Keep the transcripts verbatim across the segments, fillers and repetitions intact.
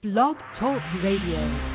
Blog Talk Radio.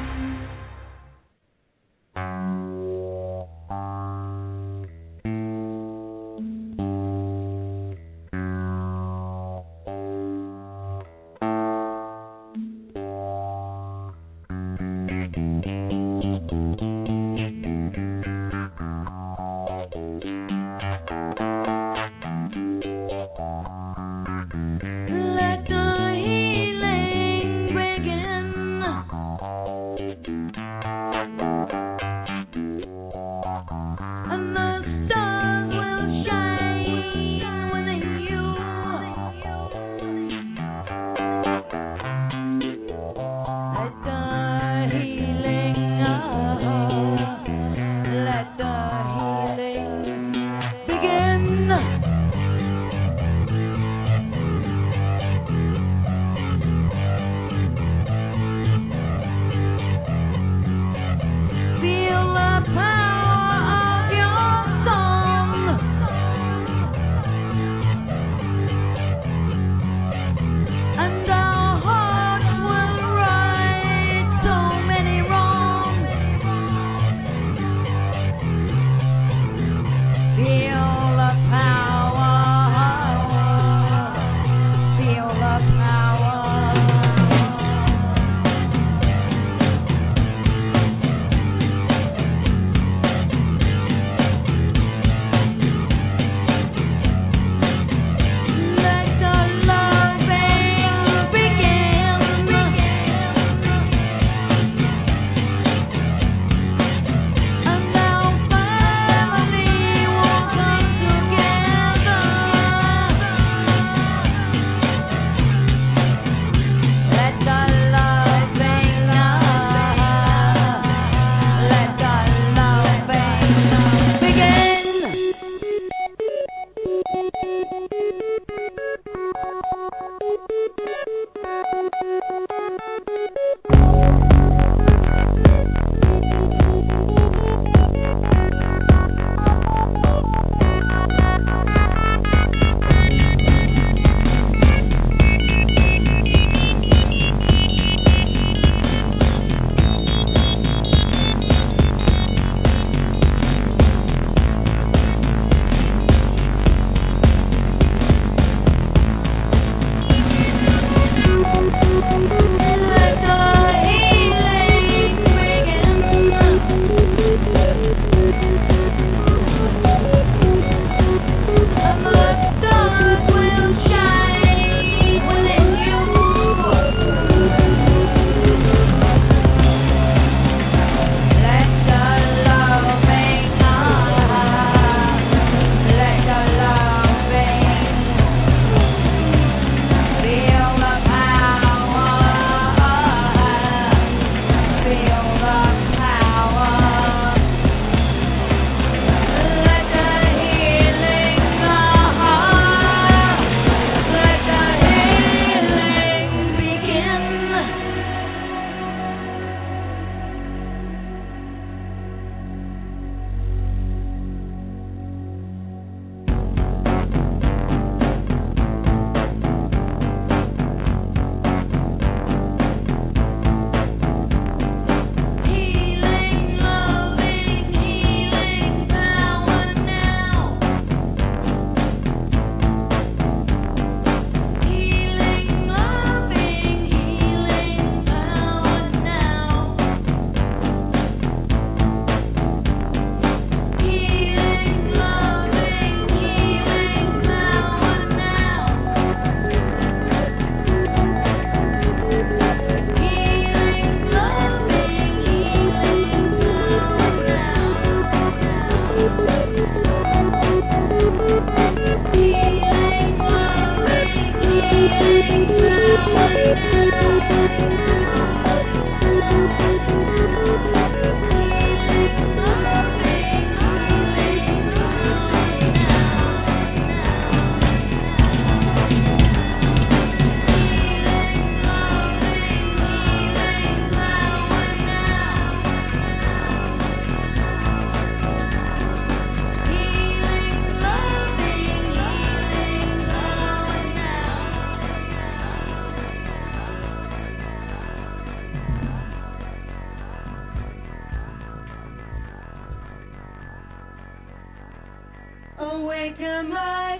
Awaken my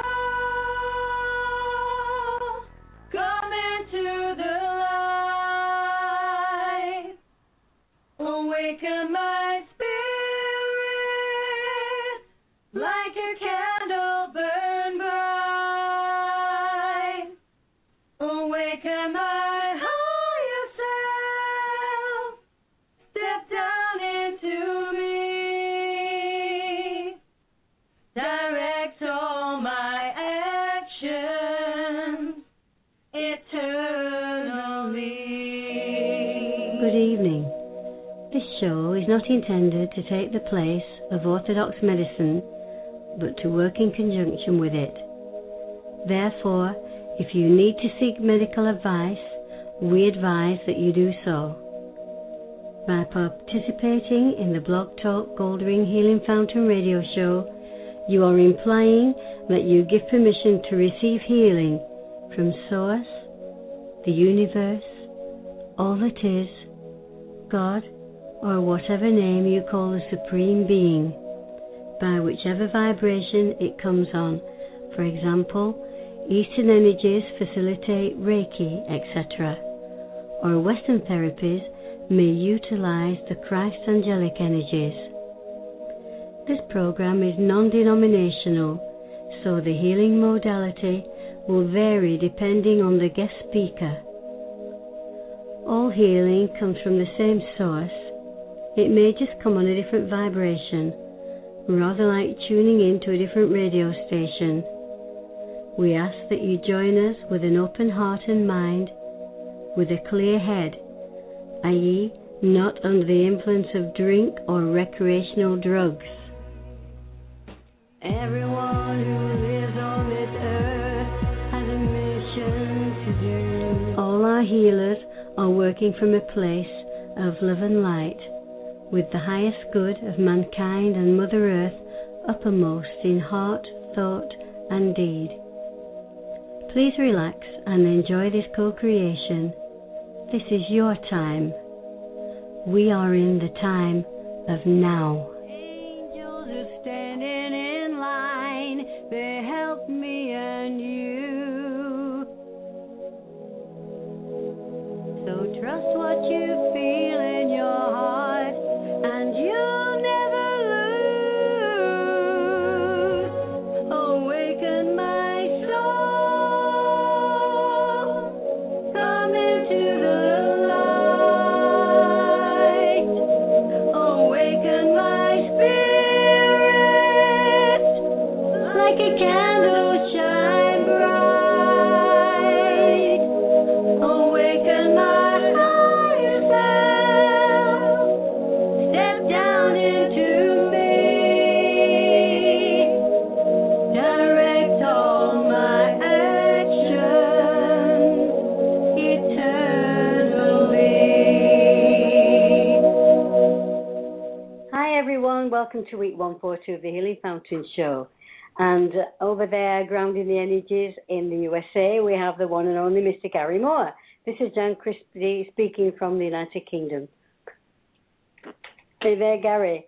soul, come into the light. Awaken my spirit, like a candle burn bright. Awaken my higher self, step down into me. Direct all my actions eternally. Good evening. This show is not intended to take the place of orthodox medicine, but to work in conjunction with it. Therefore, if you need to seek medical advice, we advise that you do so. By participating in the Blog Talk Goldring Healing Fountain radio show, you are implying that you give permission to receive healing from Source, the universe, all that is, God, or whatever name you call the Supreme Being, by whichever vibration it comes on. For example, Eastern energies facilitate Reiki, et cetera, or Western therapies may utilize the Christ angelic energies. This program is non-denominational, so the healing modality will vary depending on the guest speaker. All healing comes from the same source. It may just come on a different vibration, rather like tuning into a different radio station. We ask that you join us with an open heart and mind, with a clear head, that is, not under the influence of drink or recreational drugs. Everyone who lives on this earth has a mission to do. All our healers are working from a place of love and light, with the highest good of mankind and Mother Earth uppermost in heart, thought, and deed. Please relax and enjoy this co-creation. This is your time. We are in the time of now. Angels are standing in line. They help me and you. So trust what you feel in your heart, and you'll never lose. Awaken my soul, come into the light. Awaken my spirit, like a candle shine bright. Awaken my higher self, step down into me. Direct all my actions eternally. Hi everyone, welcome to week one forty of the Healing Fountain Show. And uh, over there, grounding the energies in the U S A, we have the one and only Mister Gary Moore. This is Jan Christie speaking from the United Kingdom. Hey there, Gary.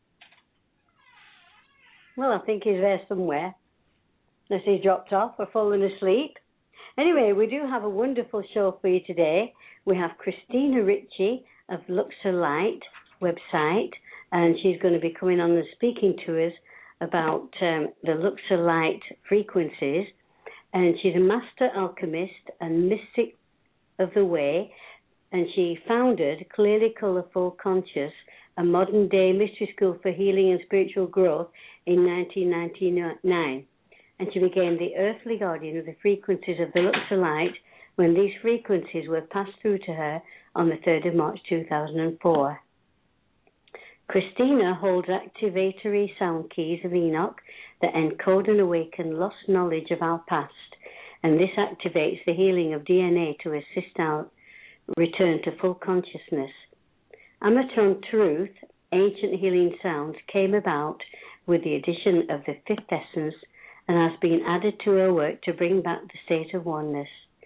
Well, I think he's there somewhere, unless he's dropped off or fallen asleep. Anyway, we do have a wonderful show for you today. We have Christina Ritchie of Luxor Light website, and she's going to be coming on and speaking to us about um, the Luxor Light frequencies. And she's a master alchemist and mystic of the way, and she founded Clearly Colourful Conscious, a modern-day mystery school for healing and spiritual growth in nineteen ninety-nine. And she became the earthly guardian of the frequencies of the Luxor Light when these frequencies were passed through to her on the third of March two thousand four. Christina holds activatory sound keys of Enoch that encode and awaken lost knowledge of our past, and this activates the healing of D N A to assist our return to full consciousness. Amatron Truth, ancient healing sounds, came about with the addition of the fifth essence and has been added to her work to bring back the state of oneness.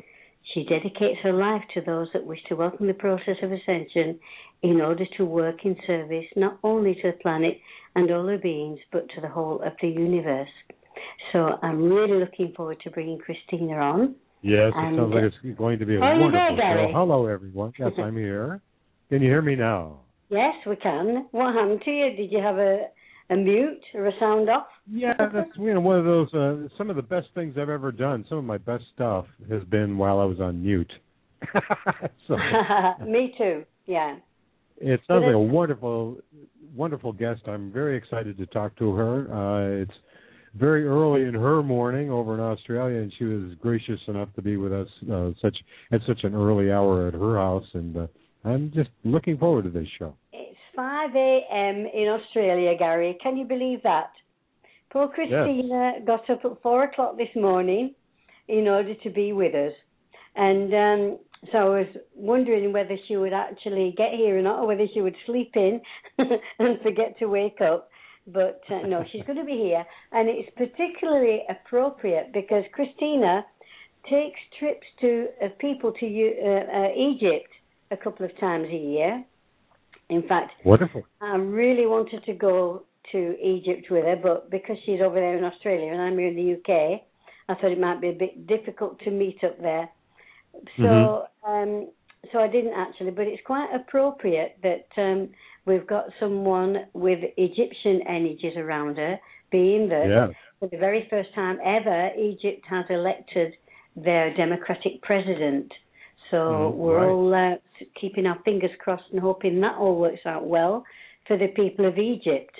She dedicates her life to those that wish to welcome the process of ascension in order to work in service not only to the planet and all her beings, but to the whole of the universe. So I'm really looking forward to bringing Christina on. Yes, and, it sounds like it's going to be a are wonderful you there, Gary? show. Hello, everyone. Yes, I'm here. Can you hear me now? Yes, we can. What happened to you? Did you have a, a mute or a sound off? Yeah, that's you know one of those. Uh, some of the best things I've ever done. Some of my best stuff has been while I was on mute. so, Me too. Yeah. It sounds like a wonderful, wonderful guest. I'm very excited to talk to her. Uh, it's very early in her morning over in Australia, and she was gracious enough to be with us uh, such at such an early hour at her house, and uh, I'm just looking forward to this show. It's five a.m. in Australia, Gary. Can you believe that? Poor Christina yes. got up at four o'clock this morning in order to be with us, and um, so I was wondering whether she would actually get here or not, or whether she would sleep in and forget to wake up. But uh, no, she's going to be here. And it's particularly appropriate because Christina takes trips to uh, people to uh, uh, Egypt a couple of times a year. In fact, wonderful. I really wanted to go to Egypt with her, but because she's over there in Australia and I'm here in the U K, I thought it might be a bit difficult to meet up there. So, mm-hmm. um, so I didn't actually, but it's quite appropriate that um, we've got someone with Egyptian energies around her, being that yeah. for the very first time ever, Egypt has elected their democratic president. So mm, we're right. all uh, keeping our fingers crossed and hoping that all works out well for the people of Egypt.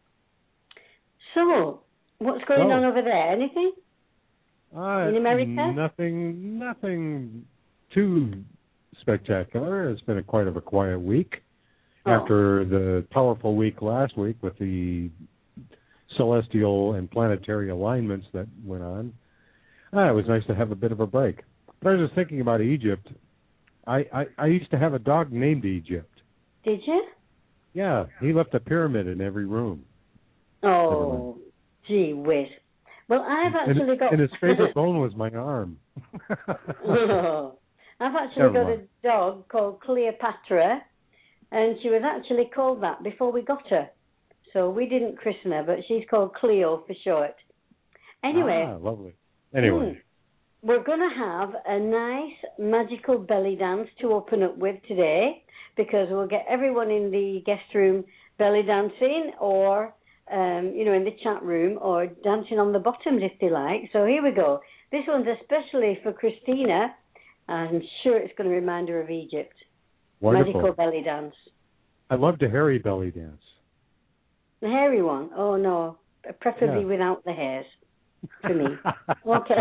So, what's going oh. on over there? Anything? Uh, in America? Nothing, nothing too spectacular. It's been a quite of a quiet week oh. after the powerful week last week with the celestial and planetary alignments that went on. Ah, it was nice to have a bit of a break. But I was just thinking about Egypt. I, I, I used to have a dog named Egypt. Did you? Yeah, he left a pyramid in every room. Oh, gee whiz. Well, I've actually and, got... And his favorite bone was my arm. oh, I've actually Never got mind. a dog called Cleopatra, and she was actually called that before we got her. So we didn't christen her, but she's called Cleo for short. Anyway. Ah, lovely. Anyway. Hmm, we're going to have a nice magical belly dance to open up with today, because we'll get everyone in the guest room belly dancing, or... Um, you know, in the chat room, or dancing on the bottoms if they like. So here we go. This one's especially for Christina. I'm sure it's going to remind her of Egypt. Wonderful. Magical belly dance. I love the hairy belly dance. The hairy one? Oh, no. Preferably yeah. without the hairs, for me. Okay.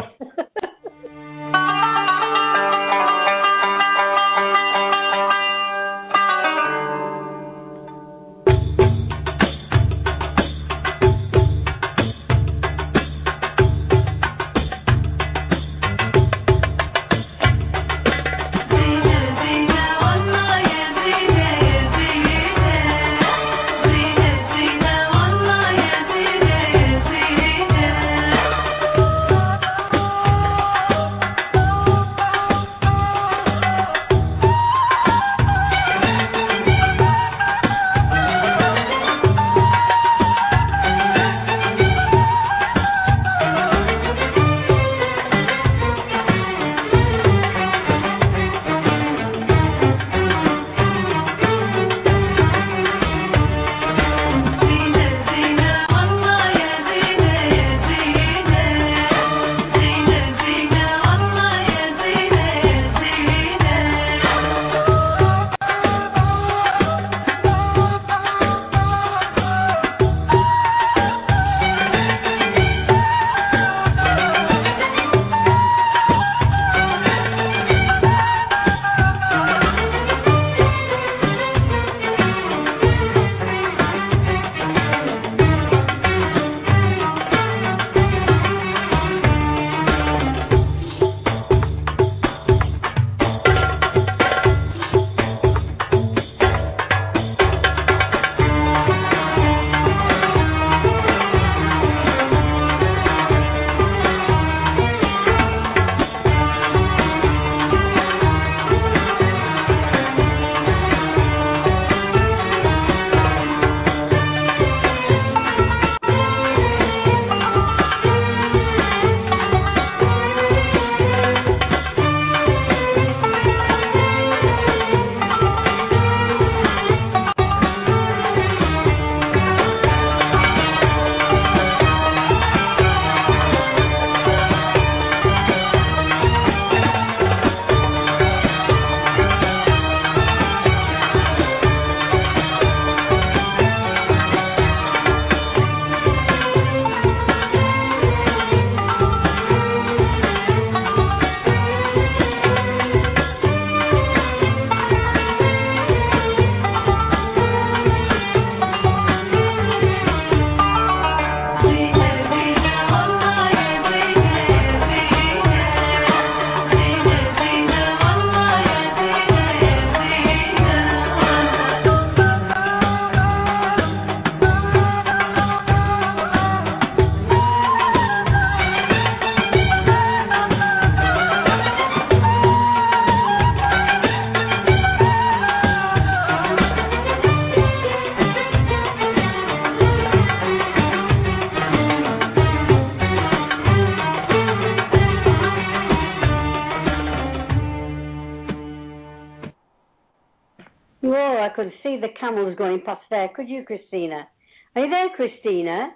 Whoa, I could see the camels going past there. Could you, Christina? Are you there, Christina?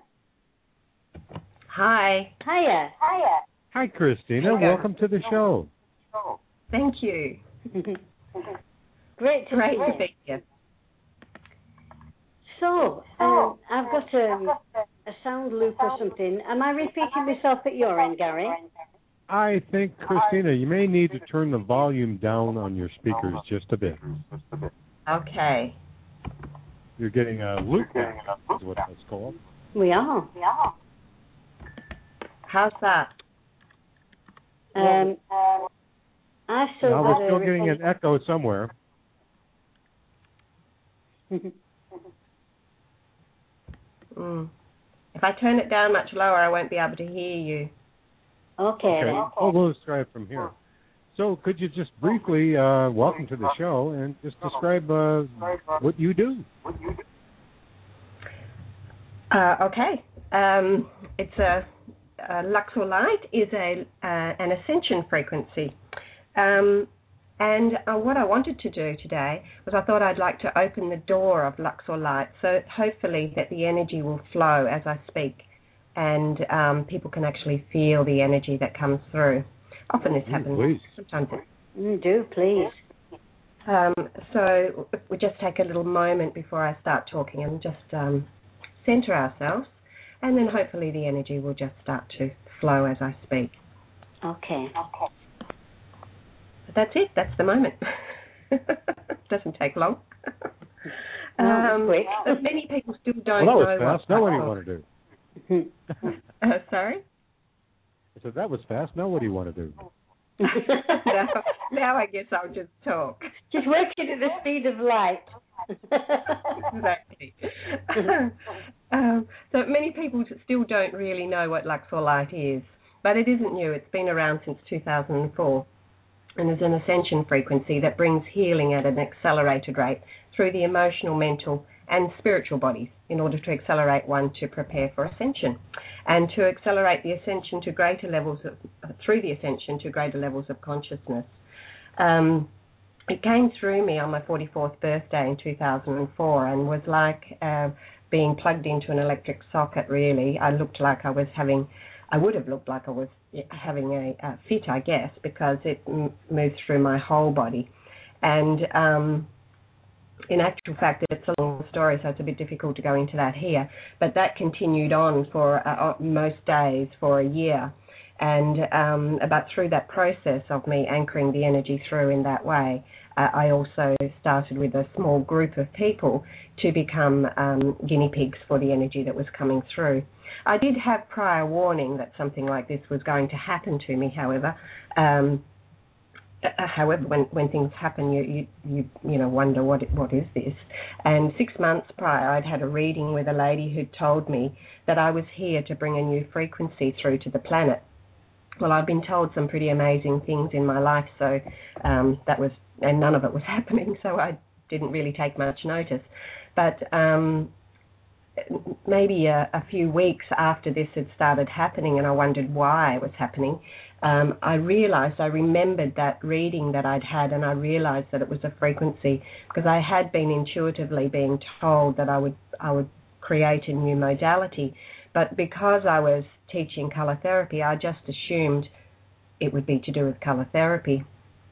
Hi. Hiya. Hiya. Hi, Christina. Welcome to the show. Thank you. Great to Great see to be here. So, um, I've got a, a sound loop or something. Am I repeating myself at your end, Gary? I think, Christina, you may need to turn the volume down on your speakers just a bit. Okay. You're getting a loop back, is what that's called. We are. We are. How's that? Um, I still now got we're still a getting an echo somewhere. Mm. If I turn it down much lower, I won't be able to hear you. Okay. Okay. Then. Well, we'll just try it from here. So could you just briefly uh, welcome to the show and just describe uh, what you do? Uh, okay. Um, it's a, a Luxor light is a uh, an ascension frequency. Um, and uh, what I wanted to do today was I thought I'd like to open the door of Luxor light, so hopefully that the energy will flow as I speak, and um, people can actually feel the energy that comes through. Often this happens. Please. Sometimes it Mm, do, please. Um, so we just take a little moment before I start talking and just um, center ourselves, and then hopefully the energy will just start to flow as I speak. Okay. But that's it. That's the moment. Doesn't take long. No, um, quick. But many people still don't Well, that know was fast. what Now what do you Luxor- want to do? uh, sorry? I said, that was fast. Now what do you want to do? now, now I guess I'll just talk. Just working at the speed of light. Exactly. um, so many people still don't really know what Luxor light is, but it isn't new. It's been around since two thousand four, and is an ascension frequency that brings healing at an accelerated rate through the emotional, mental, and spiritual bodies in order to accelerate one to prepare for ascension, and to accelerate the ascension to greater levels of, through the ascension to greater levels of consciousness. Um, it came through me on my forty-fourth birthday in two thousand four and was like uh, being plugged into an electric socket, really. I looked like I was having, I would have looked like I was having a, a fit, I guess, because it m- moved through my whole body. And um, in actual fact, it's a long story, so it's a bit difficult to go into that here. But that continued on for uh, most days for a year. And um, about through that process of me anchoring the energy through in that way, uh, I also started with a small group of people to become um, guinea pigs for the energy that was coming through. I did have prior warning that something like this was going to happen to me, however. Um, Uh, however, when, when things happen, you, you you you know wonder what it, what is this. And six months prior, I'd had a reading with a lady who told me that I was here to bring a new frequency through to the planet. Well, I've been told some pretty amazing things in my life, so um, that was, and none of it was happening, so I didn't really take much notice. But um, maybe a, a few weeks after this had started happening, and I wondered why it was happening. Um, I realized, I remembered that reading that I'd had, and I realized that it was a frequency, because I had been intuitively being told that I would I would create a new modality, but because I was teaching colour therapy, I just assumed it would be to do with colour therapy.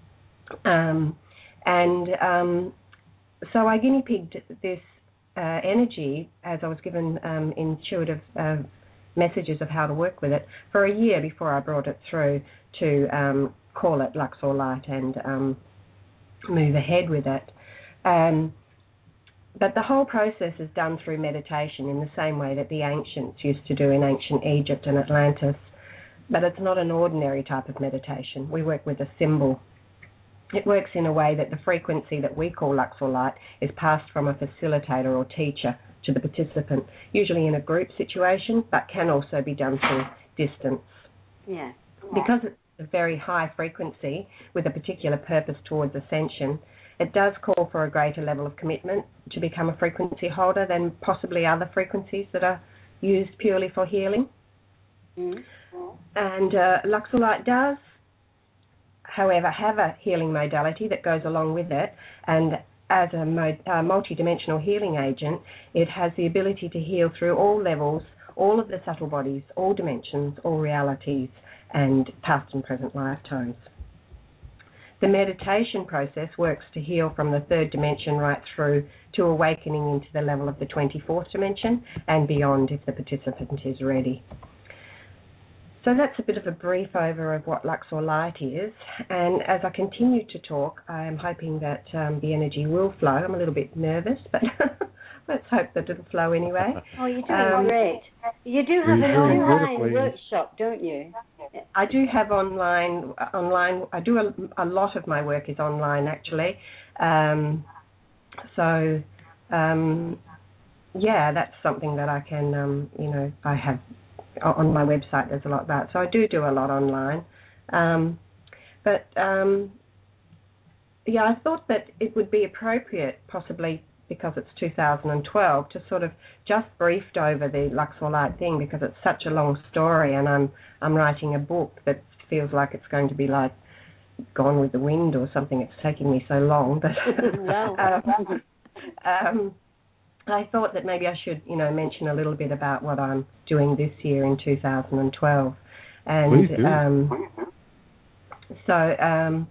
Um, and um, so I guinea pigged this uh, energy, as I was given um, intuitive uh, messages of how to work with it, for a year before I brought it through to um, call it Luxor Light and um, move ahead with it. Um, but the whole process is done through meditation in the same way that the ancients used to do in ancient Egypt and Atlantis. But it's not an ordinary type of meditation. We work with a symbol. It works in a way that the frequency that we call Luxor Light is passed from a facilitator or teacher to the participant, usually in a group situation, but can also be done through distance. Yeah. Because it's a very high frequency with a particular purpose towards ascension, it does call for a greater level of commitment to become a frequency holder than possibly other frequencies that are used purely for healing. Mm-hmm. And uh, Luxor Light does, however, have a healing modality that goes along with it, and as a mo- uh, multi-dimensional healing agent, it has the ability to heal through all levels, all of the subtle bodies, all dimensions, all realities, and past and present lifetimes. The meditation process works to heal from the third dimension right through to awakening into the level of the twenty-fourth dimension and beyond if the participant is ready. So that's a bit of a brief over of what Luxor Light is, and as I continue to talk, I am hoping that um, the energy will flow. I'm a little bit nervous, but let's hope that it'll flow anyway. Oh, you're doing Um, great. You do have You're an doing online beautifully. workshop, don't you? I do have online, online. I do a, a lot of my work is online actually. Um, so, um, yeah, that's something that I can, um, you know, I have on my website. There's a lot about. So I do do a lot online. Um, but um, yeah, I thought that it would be appropriate, possibly because it's two thousand twelve, to sort of just briefed over the Luxor Light thing because it's such a long story, and I'm I'm writing a book that feels like it's going to be like Gone with the Wind or something. It's taking me so long, but Wow. um, um, I thought that maybe I should, you know, mention a little bit about what I'm doing this year in two thousand twelve, and Please do. um, so. Um,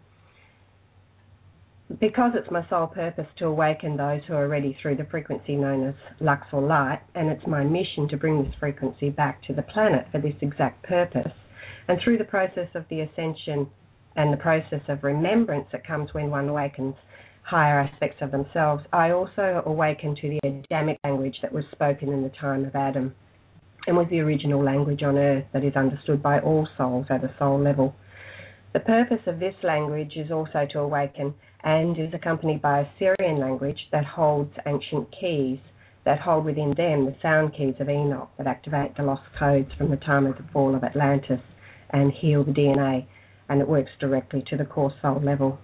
Because it's my sole purpose to awaken those who are ready through the frequency known as Luxor Light, and it's my mission to bring this frequency back to the planet for this exact purpose. And through the process of the ascension and the process of remembrance that comes when one awakens higher aspects of themselves, I also awaken to the Adamic language that was spoken in the time of Adam and was the original language on earth that is understood by all souls at a soul level. The purpose of this language is also to awaken and is accompanied by a Syrian language that holds ancient keys that hold within them the sound keys of Enoch that activate the lost codes from the time of the fall of Atlantis and heal the D N A, and it works directly to the core soul level.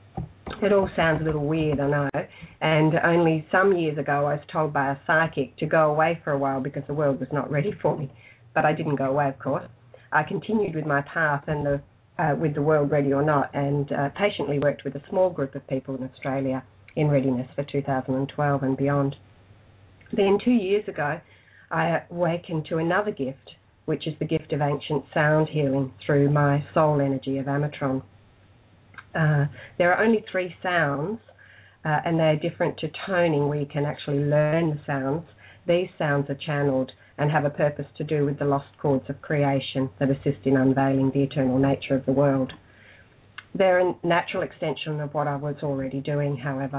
It all sounds a little weird, I know, and only some years ago I was told by a psychic to go away for a while because the world was not ready for me, but I didn't go away, of course. I continued with my path and the Uh, with the world ready or not, and uh, patiently worked with a small group of people in Australia in readiness for two thousand twelve and beyond. Then two years ago, I awakened to another gift, which is the gift of ancient sound healing through my soul energy of Amatron. Uh, there are only three sounds, uh, and they're different to toning, where you can actually learn the sounds. These sounds are channeled and have a purpose to do with the lost chords of creation that assist in unveiling the eternal nature of the world. They're a natural extension of what I was already doing, however.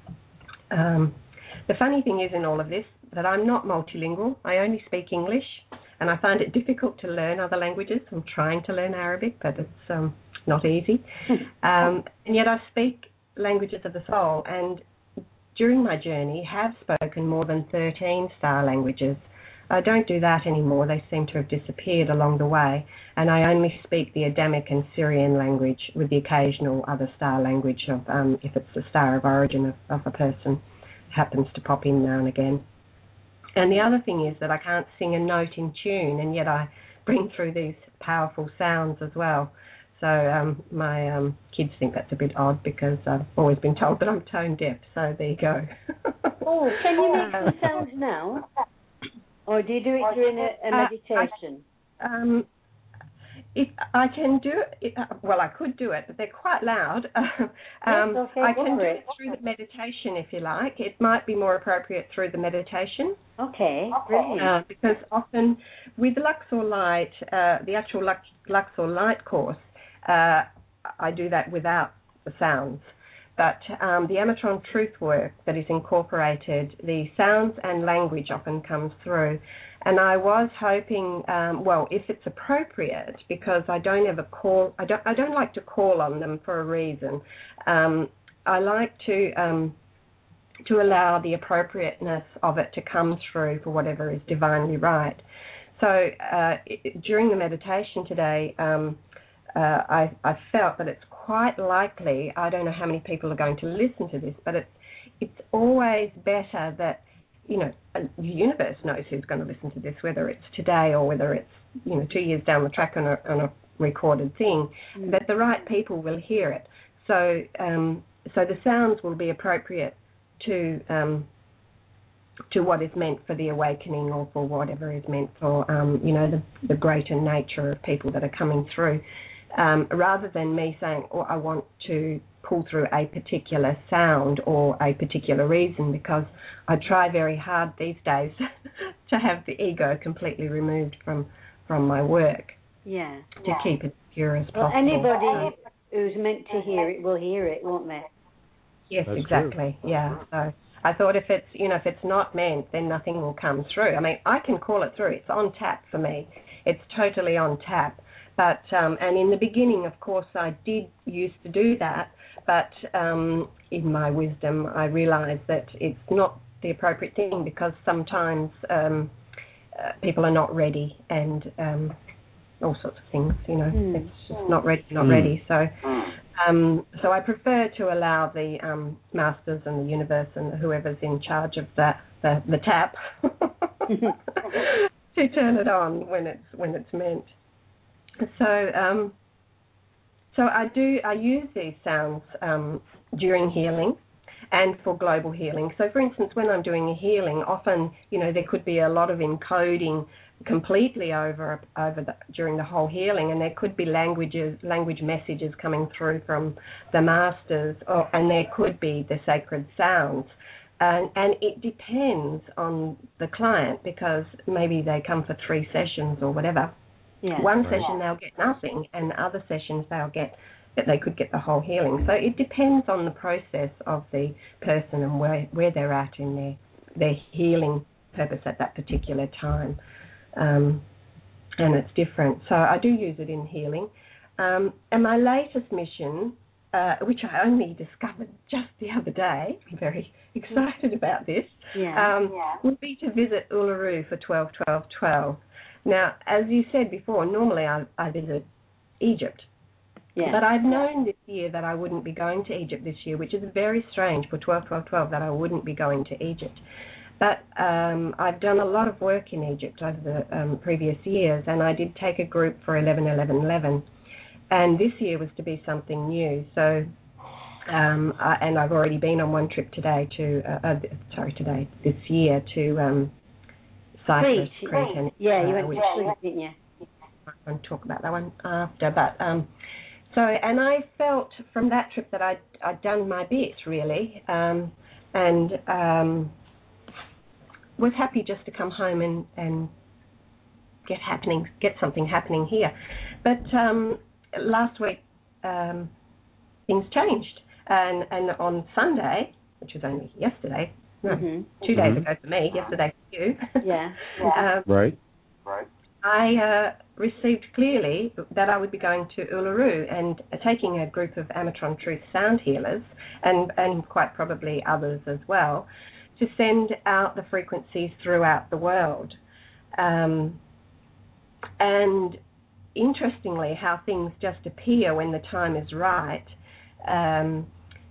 Um, the funny thing is in all of this that I'm not multilingual. I only speak English, and I find it difficult to learn other languages. I'm trying to learn Arabic, but it's um, not easy. um, and yet I speak languages of the soul, and during my journey have spoken more than thirteen star languages. I don't do that anymore. They seem to have disappeared along the way, and I only speak the Adamic and Syrian language with the occasional other star language of, um, if it's the star of origin of, of a person, happens to pop in now and again. And the other thing is that I can't sing a note in tune, and yet I bring through these powerful sounds as well. So um, my um, kids think that's a bit odd because I've always been told that I'm tone deaf, so there you go. Oh, can you make some sounds now? Or do you do it during a, a meditation? Uh, I, um, if I can do it, well, I could do it, but they're quite loud. um, yes, okay, I can do it. it through the meditation, if you like. It might be more appropriate through the meditation. Okay, brilliant. Uh, because often with Luxor Light, uh, the actual Lux, Luxor Light course, uh, I do that without the sounds. But um, the Amatron Truth work that is incorporated, the sounds and language often comes through. And I was hoping, um, well, if it's appropriate, because I don't ever call, I don't, I don't like to call on them for a reason. Um, I like to um, to allow the appropriateness of it to come through for whatever is divinely right. So uh, it, during the meditation today, um, uh, I, I felt that it's quite likely, I don't know how many people are going to listen to this, but it's, it's always better that, you know, the universe knows who's going to listen to this, whether it's today or whether it's, you know, two years down the track on a, on a recorded thing, mm. that the right people will hear it. So, um, so the sounds will be appropriate to um, to what is meant for the awakening, or for whatever is meant for um, you know the, the greater nature of people that are coming through, um, rather than me saying, "Oh, I want to pull through a particular sound or a particular reason," because I try very hard these days to have the ego completely removed from from my work. Yeah. To yeah. keep it pure as well, possible. Anybody um, who's meant to hear it will hear it, won't they? Yes, That's exactly. True. Yeah. So I thought if it's you know if it's not meant, then nothing will come through. I mean, I can call it through. It's on tap for me. It's totally on tap. But um, and in the beginning, of course, I did used to do that. But um, in my wisdom, I realised that it's not the appropriate thing, because sometimes um, uh, people are not ready, and um, all sorts of things. You know, mm. it's just not ready, not mm. ready. So. Um, so I prefer to allow the um, masters and the universe and whoever's in charge of the the, the tap to turn it on when it's when it's meant. So um, so I do I use these sounds um, during healing and for global healing. So for instance, when I'm doing a healing, often you know there could be a lot of encoding completely over over the, during the whole healing, and there could be languages, language messages coming through from the masters, or, and there could be the sacred sounds, and, and it depends on the client, because maybe they come for three sessions or whatever. Yeah. One right. session they'll get nothing, and other sessions they'll get that they could get the whole healing. So it depends on the process of the person and where where they're at in their their healing purpose at that particular time. Um, and it's different. So I do use it in healing. Um, and my latest mission, uh, which I only discovered just the other day, I'm very excited about this, yeah. Um, yeah. would be to visit Uluru for twelve twelve twelve. Now, as you said before, normally I, I visit Egypt. Yeah. But I've known this year that I wouldn't be going to Egypt this year, which is very strange for twelve twelve twelve that I wouldn't be going to Egypt. But um, I've done a lot of work in Egypt over the um, previous years, and I did take a group for eleven eleven eleven, and this year was to be something new. So, um, I, and I've already been on one trip today to, uh, uh, sorry, today, this year to um, Cyprus, Crete. Crete, and yeah, you uh, went which, to Crete, didn't you? I won't talk about that one after, but um, so, and I felt from that trip that I'd, I'd done my bit, really, um, and um, was happy just to come home and, and get happening, get something happening here. But um, last week, um, things changed, and, and on Sunday, which was only yesterday, no, mm-hmm. two mm-hmm. days ago for me, yesterday for you. Yeah. yeah. um, right. Right. I uh, received clearly that I would be going to Uluru and uh, taking a group of Amatron Truth sound healers, and, and quite probably others as well, to send out the frequencies throughout the world. Um, and interestingly, how things just appear when the time is right. Um,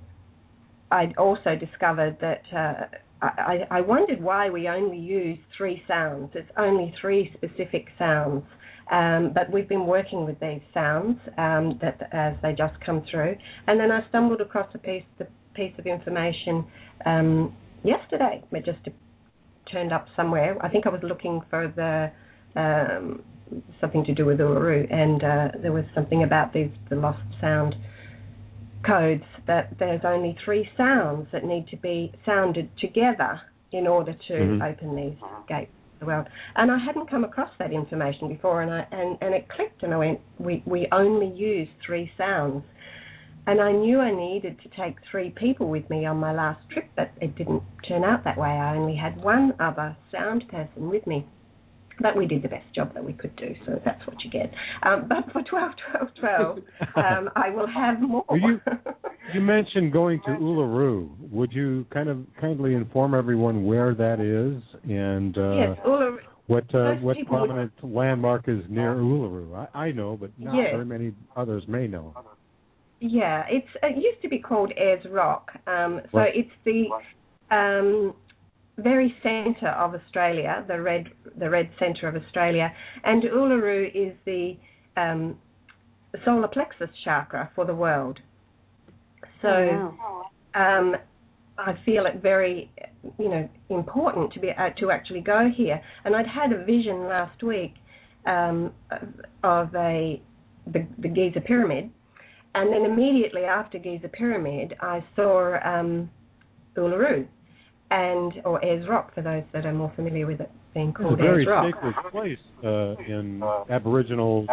I also discovered that uh, I, I wondered why we only use three sounds. It's only three specific sounds. Um, but we've been working with these sounds um, that as they just come through. And then I stumbled across a piece, the piece of information um, yesterday. It just turned up somewhere. I think I was looking for the um, something to do with Uluru, and uh, there was something about these the lost sound codes, that there's only three sounds that need to be sounded together in order to mm-hmm. open these gates to the world. And I hadn't come across that information before, and I and, and it clicked, and I went, we, we only use three sounds. And I knew I needed to take three people with me on my last trip, but it didn't turn out that way. I only had one other sound person with me. But we did the best job that we could do, so that's what you get. Um, but for twelve twelve twelve, um, I will have more. you, you mentioned going to Uluru. Would you kind of kindly inform everyone where that is, and uh, yes, Uluru. what uh, what prominent would... landmark is near Uluru? I, I know, but not yes. very many others may know. Yeah, it's it used to be called Ayers Rock. Um, so right. it's the um, very centre of Australia, the red the red centre of Australia, and Uluru is the um, solar plexus chakra for the world. So oh, wow. um, I feel it very, you know, important to be uh, to actually go here. And I'd had a vision last week um, of a the, the Giza Pyramid, and then immediately after Giza Pyramid, I saw um, Uluru, and or Ayers Rock for those that are more familiar with it being called Ayers Rock. It's a very sacred place uh, in Aboriginal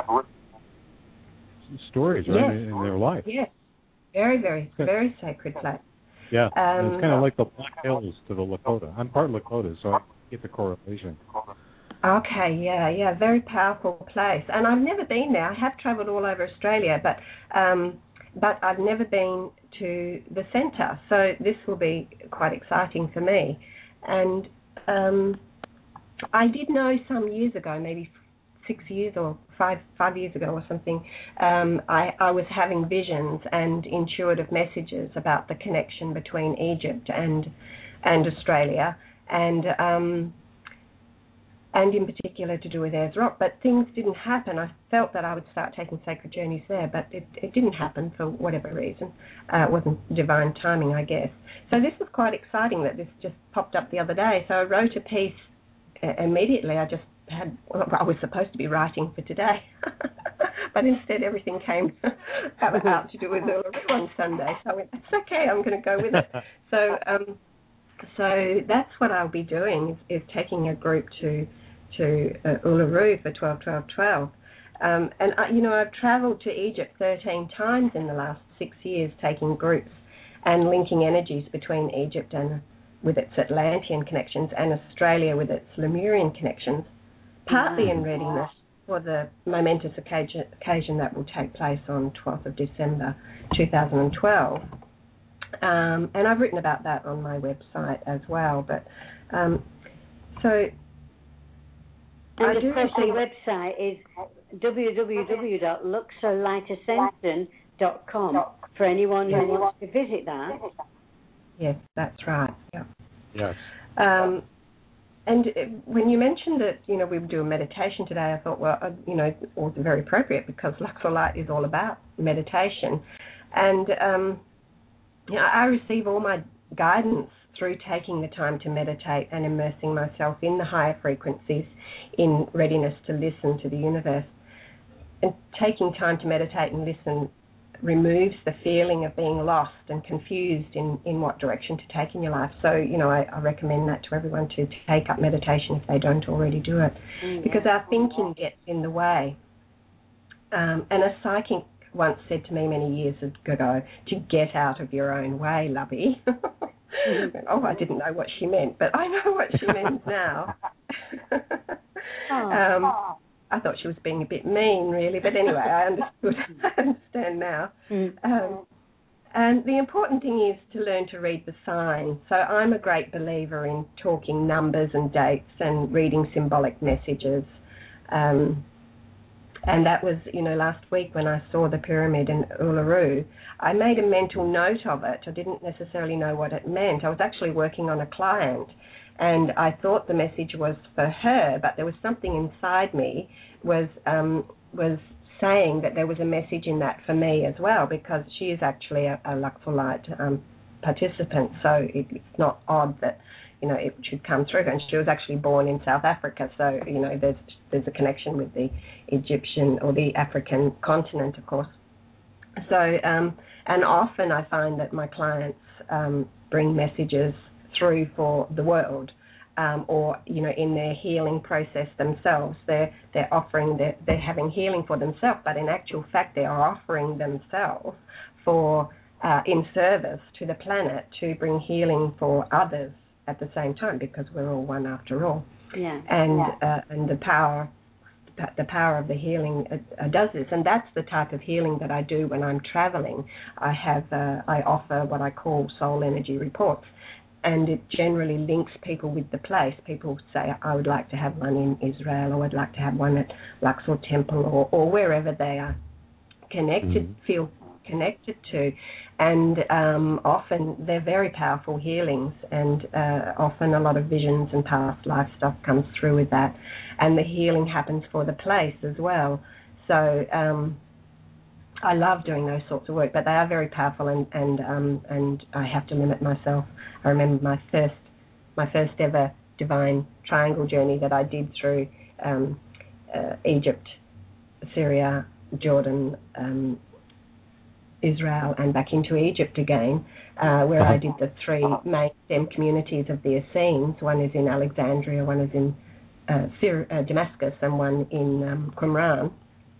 stories, right, yes. in their life. Yes, very, very, very sacred place. Yeah, um, it's kind of like the Black Hills to the Lakota. I'm part Lakota, so I get the correlation. Okay, yeah, yeah, very powerful place. And I've never been there. I have travelled all over Australia, but um, but I've never been to the centre. So this will be quite exciting for me. And um, I did know some years ago, maybe six years or five five years ago or something, um, I, I was having visions and intuitive messages about the connection between Egypt and and Australia, and um, and in particular to do with Ayers Rock. But things didn't happen. I felt that I would start taking sacred journeys there, but it, it didn't happen for whatever reason. Uh, it wasn't divine timing, I guess. So this was quite exciting that this just popped up the other day. So I wrote a piece uh, immediately. I just had, well, I was supposed to be writing for today, but instead everything came out to do with Uluru on Sunday. So I went, that's okay, I'm going to go with it. So um, so that's what I'll be doing, is, is taking a group to to uh, Uluru for twelve twelve twelve. Um, and, I, you know, I've travelled to Egypt thirteen times in the last six years, taking groups and linking energies between Egypt and with its Atlantean connections and Australia with its Lemurian connections, partly in readiness for the momentous occasion, occasion that will take place on twelfth of December two thousand twelve. Um, and I've written about that on my website as well. But um, so... And of course, the website is w w w dot luxor light ascension dot com for anyone who wants to visit that. Yes, that's right. Yeah. Yes. Um, and when you mentioned that, you know, we would do a meditation today, I thought, well, uh, you know, it was very appropriate because Luxor Light is all about meditation. And, um, you know, I receive all my guidance through taking the time to meditate and immersing myself in the higher frequencies in readiness to listen to the universe. And taking time to meditate and listen removes the feeling of being lost and confused in, in what direction to take in your life. So, you know, I, I recommend that to everyone, to take up meditation if they don't already do it, mm-hmm. because our thinking gets in the way. Um, and a psychic once said to me many years ago, to get out of your own way, lovey. Oh, I didn't know what she meant, but I know what she means now. um, I thought she was being a bit mean, really, but anyway, I understood. I understand now. Mm. Um, and the important thing is to learn to read the signs. So I'm a great believer in talking numbers and dates and reading symbolic messages. Um, and that was, you know, last week when I saw the pyramid in Uluru, I made a mental note of it. I didn't necessarily know what it meant. I was actually working on a client, and I thought the message was for her, but there was something inside me was um, was saying that there was a message in that for me as well, because she is actually a, a Luxor Light um, participant, so it, it's not odd that, you know, it should come through her. And she was actually born in South Africa, so, you know, there's there's a connection with the Egyptian or the African continent, of course. So, um, and often I find that my clients um, bring messages through for the world, um, or, you know, in their healing process themselves, they're they're offering, they're, they're having healing for themselves, but in actual fact they are offering themselves for uh, in service to the planet to bring healing for others at the same time, because we're all one after all. Yeah. And yeah. Uh, and the power. The power of the healing uh, does this, and that's the type of healing that I do when I'm traveling. I have, uh, I offer what I call soul energy reports, and it generally links people with the place. People say, I would like to have one in Israel, or I'd like to have one at Luxor Temple, or, or wherever they are connected, mm-hmm. feel connected to. And um, often they're very powerful healings, and uh, often a lot of visions and past life stuff comes through with that. And the healing happens for the place as well. So um, I love doing those sorts of work, but they are very powerful, and and um, and I have to limit myself. I remember my first my first ever divine triangle journey that I did through um, uh, Egypt, Syria, Jordan, um, Israel, and back into Egypt again, uh, where I did the three main STEM communities of the Essenes. One is in Alexandria, one is in uh, Syria, uh, Damascus, and one in um, Qumran.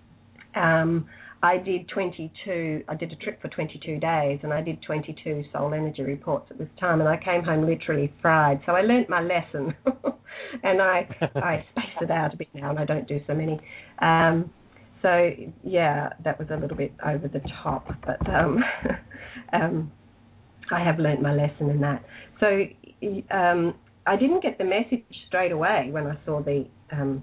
Um, I did twenty-two, I did a trip for twenty-two days, and I did twenty-two soul energy reports at this time, and I came home literally fried. So I learnt my lesson, and I I space it out a bit now, and I don't do so many. Um, so, yeah, that was a little bit over the top, but um, um, I have learnt my lesson in that. So um, I didn't get the message straight away when I saw the um,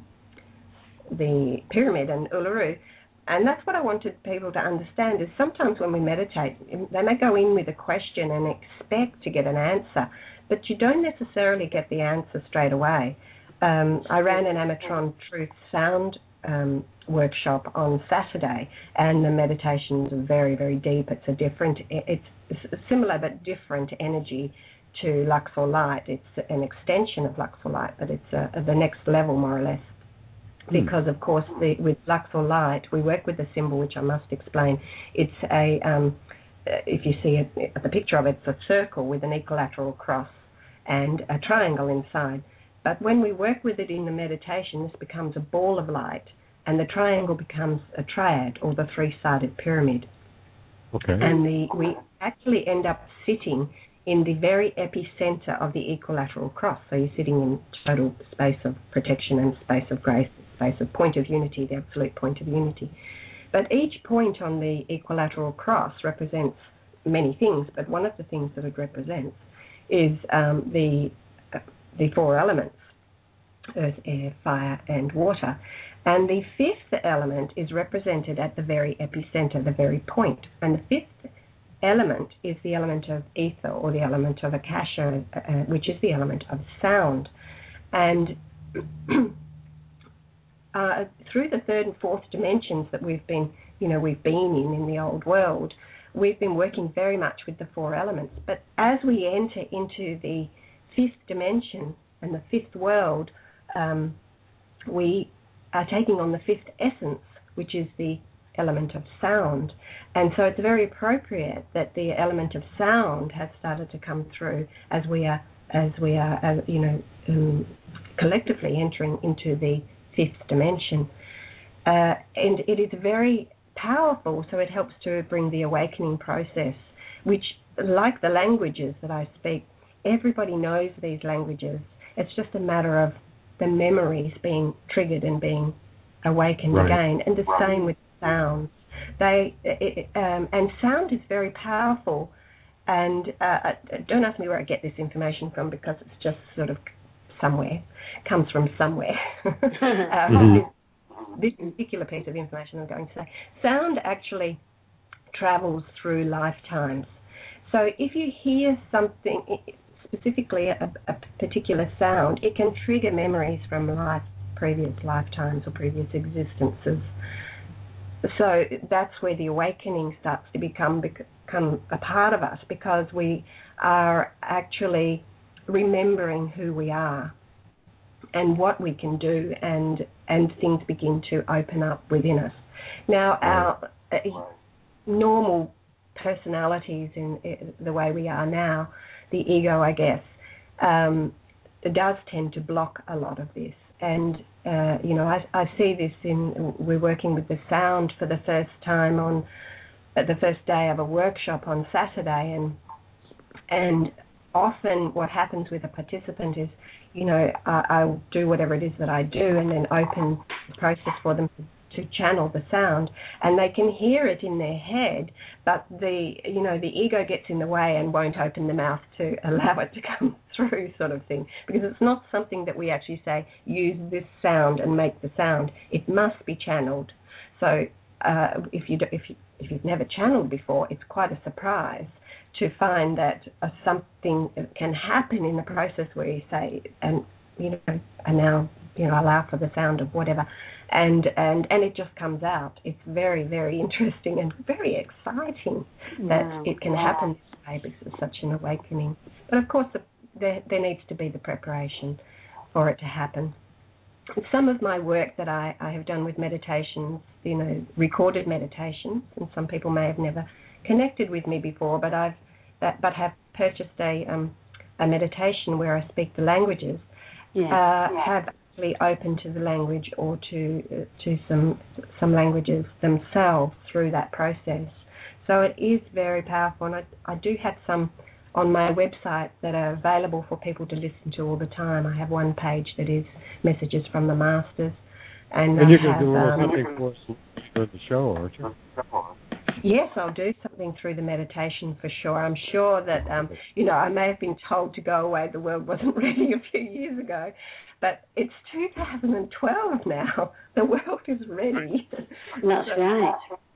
the pyramid and Uluru. And that's what I wanted people to understand, is sometimes when we meditate, they may go in with a question and expect to get an answer, but you don't necessarily get the answer straight away. Um, I ran an Amatron Truth Sound um, workshop on Saturday, and the meditations are very, very deep. It's a different, it's similar but different energy to Luxor Light. It's an extension of Luxor Light, but it's a, the next level, more or less. Because, of course, the, with Luxor Light, we work with a symbol, which I must explain. It's a, um, if you see it, the picture of it, it's a circle with an equilateral cross and a triangle inside. But when we work with it in the meditation, this becomes a ball of light, and the triangle becomes a triad, or the three-sided pyramid. Okay. And the, we actually end up sitting in the very epicenter of the equilateral cross. So you're sitting in total space of protection and space of grace, space of point of unity, the absolute point of unity. But each point on the equilateral cross represents many things, but one of the things that it represents is um, the uh, the four elements, earth, air, fire, and water. And the fifth element is represented at the very epicenter, the very point. And the fifth element is the element of ether, or the element of akasha, uh, which is the element of sound. And uh, through the third and fourth dimensions that we've been, you know, we've been in in the old world, we've been working very much with the four elements. But as we enter into the fifth dimension and the fifth world, um, we are taking on the fifth essence, which is the element of sound. And so it's very appropriate that the element of sound has started to come through as we are, as we are, uh, you know, um, collectively entering into the fifth dimension. Uh, and it is very powerful, so it helps to bring the awakening process, which, like the languages that I speak, everybody knows these languages. It's just a matter of the memories being triggered and being awakened right. again. And the same with sounds. They it, um, and sound is very powerful. And uh, don't ask me where I get this information from, because it's just sort of somewhere, comes from somewhere. uh, mm-hmm. this, this particular piece of information I'm going to say, sound actually travels through lifetimes. So if you hear something, specifically a, a particular sound, it can trigger memories from life, previous lifetimes or previous existences. So that's where the awakening starts to become become a part of us, because we are actually remembering who we are and what we can do, and and things begin to open up within us. Now, our uh, normal personalities in uh, the way we are now, the ego, I guess, um, does tend to block a lot of this. And, uh, you know, I, I see this in, we're working with the sound for the first time on uh, the first day of a workshop on Saturday, and and often what happens with a participant is, you know, I, I'll do whatever it is that I do and then open the process for them to, to channel the sound, and they can hear it in their head, but the, you know, the ego gets in the way and won't open the mouth to allow it to come through, sort of thing, because it's not something that we actually say, use this sound and make the sound. It must be channeled. So uh, if you do, if you, if you've never channeled before, it's quite a surprise to find that uh, something can happen in the process where you say, and you know, and now you know, allow for the sound of whatever, and and and it just comes out. It's very, very interesting and very exciting that Wow. it can Wow. happen this way because it's such an awakening. But of course, the, there there needs to be the preparation for it to happen. Some of my work that I, I have done with meditations, you know, recorded meditations, and some people may have never connected with me before, but I've that but have purchased a um, a meditation where I speak the languages. Yeah. Uh, yeah. Have actually opened to the language or to uh, to some some languages themselves through that process. So it is very powerful, and I, I do have some on my website that are available for people to listen to all the time. I have one page that is messages from the masters, and, and I you can have, do a little um, something for us for the show, aren't you? Yes, I'll do something through the meditation for sure. I'm sure that, um, you know, I may have been told to go away. The world wasn't ready a few years ago, but it's two thousand twelve now. The world is ready. That's so, right.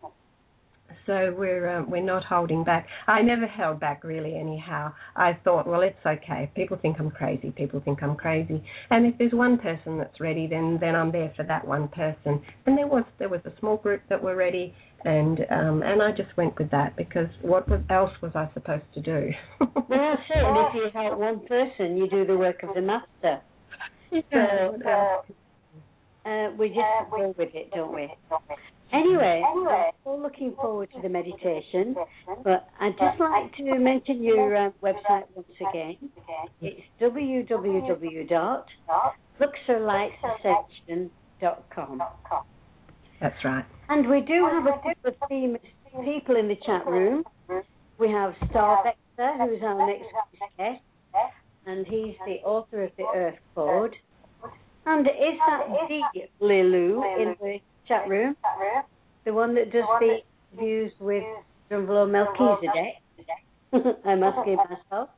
So we're um, we're not holding back. I never held back really. Anyhow, I thought, well, it's okay. People think I'm crazy. People think I'm crazy. And if there's one person that's ready, then then I'm there for that one person. And there was there was a small group that were ready. And um, and I just went with that because what was, else was I supposed to do? Well, that's it. And if you help one person, you do the work of the master. Yeah. So uh, uh, we just go with it, don't we? Anyway, we're all looking forward to the meditation, but I'd just like to mention your uh, website once again. It's w w w dot luxor light ascension dot com. That's right. And we do have a couple of famous people in the chat room. We have Star Vector, who's our next guest, and he's the author of the Earth Code. And is that the Lilu in the chat room? The one that does the interviews with Drumvalo Melchizedek? I'm asking myself.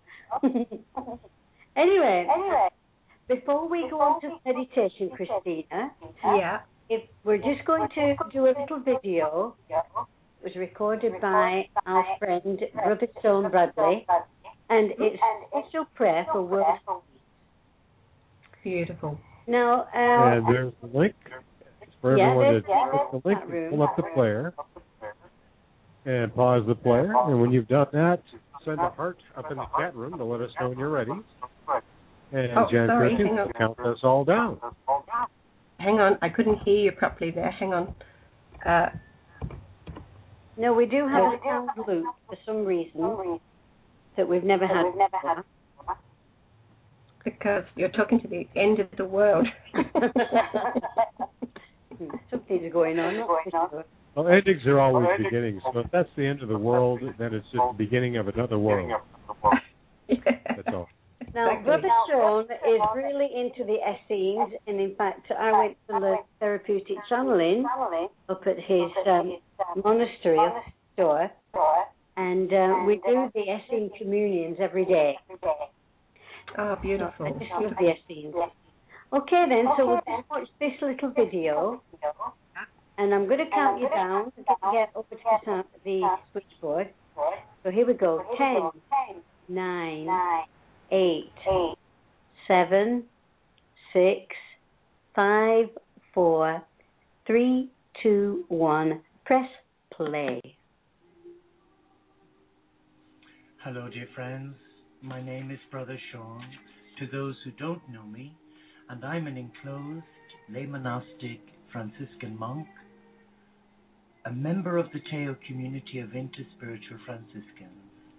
Anyway, before we go on to meditation, Christina, Yeah. if we're just going to do a little video, it was recorded by our friend Brother Stone Bradley, and it's special prayer for world peace. Beautiful. Now, uh, and there's the link for yeah, everyone to yeah, click the link and pull up the player and pause the player. And when you've done that, send a heart up in the chat room to let us know when you're ready. And Oh, Jan sorry, Christian hang will on. count us all down. Hang on, I couldn't hear you properly there. Hang on. Uh, no, we do have a sound loop for some reason that we've never had before. because you're talking to the end of the world. Something's going on. Not for sure. Well, endings are always beginnings. So if that's the end of the world, then it's just the beginning of another world. Yeah. That's all. Now, Exactly. Brother Sean is really into the Essenes, and in fact, I went to the therapeutic channeling up at his um, monastery of Store, and uh, we do the Essene communions every day. Oh, beautiful. I just love the Essenes. Okay, then, so we'll just watch this little video, and I'm going to count you down to get over to the, sound, the switchboard. So here we go. Ten, nine, eight, seven, six, five, four, three, two, one. Press play. Hello, dear friends. My name is Brother Sean. To those who don't know me, and I'm an enclosed lay monastic Franciscan monk, a member of the Teo community of interspiritual Franciscans.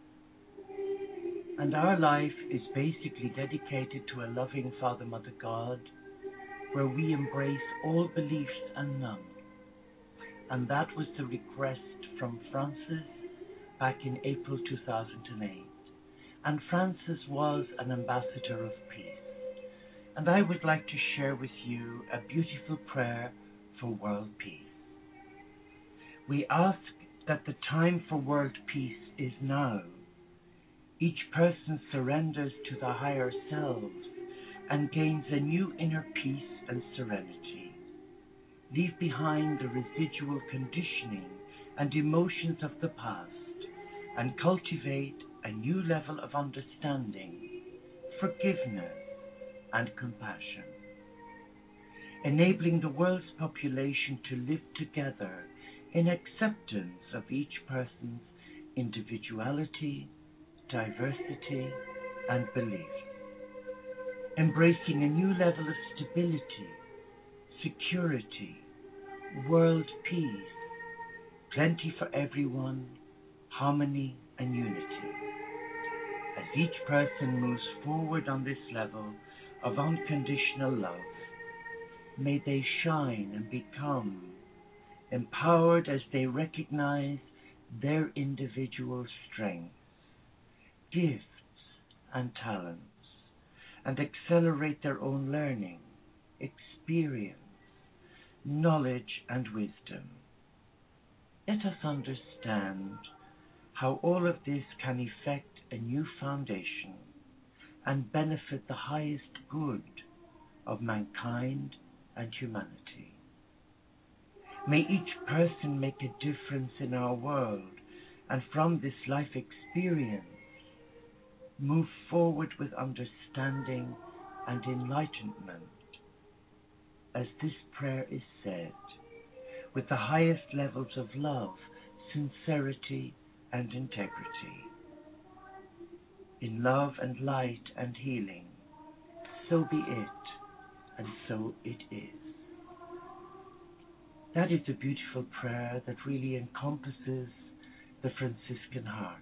And our life is basically dedicated to a loving Father, Mother, God, where we embrace all beliefs and none. And that was the request from Francis back in April two thousand eight. And Francis was an ambassador of peace. And I would like to share with you a beautiful prayer for world peace. We ask that the time for world peace is now. Each person surrenders to the higher selves and gains a new inner peace and serenity. Leave behind the residual conditioning and emotions of the past and cultivate a new level of understanding, forgiveness, and compassion. enabling the world's population to live together in acceptance of each person's individuality, diversity, and belief, embracing a new level of stability, security, world peace, plenty for everyone, harmony and unity. As each person moves forward on this level of unconditional love, may they shine and become empowered as they recognize their individual strengths, gifts and talents, and accelerate their own learning, experience, knowledge and wisdom. Let us understand how all of this can effect a new foundation and benefit the highest good of mankind and humanity. May each person make a difference in our world, and from this life experience, move forward with understanding and enlightenment. As this prayer is said, with the highest levels of love, sincerity, and integrity. In love and light and healing, so be it, and so it is. That is a beautiful prayer that really encompasses the Franciscan heart.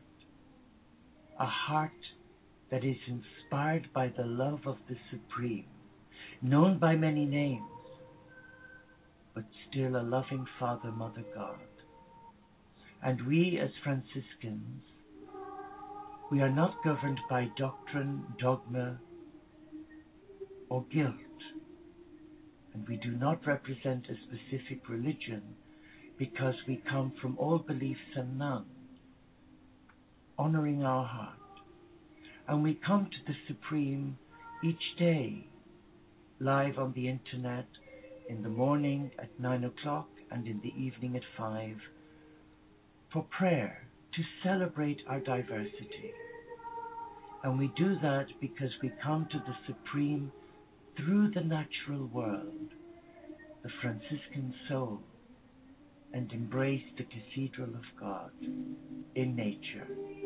A heart that is inspired by the love of the Supreme, known by many names, but still a loving Father, Mother God. And we as Franciscans, we are not governed by doctrine, dogma, or guilt. And we do not represent a specific religion because we come from all beliefs and none, honoring our heart. And we come to the Supreme each day, live on the internet, in the morning at nine o'clock and in the evening at five, for prayer, to celebrate our diversity. And we do that because we come to the Supreme through the natural world, the Franciscan soul, and embrace the Cathedral of God in nature.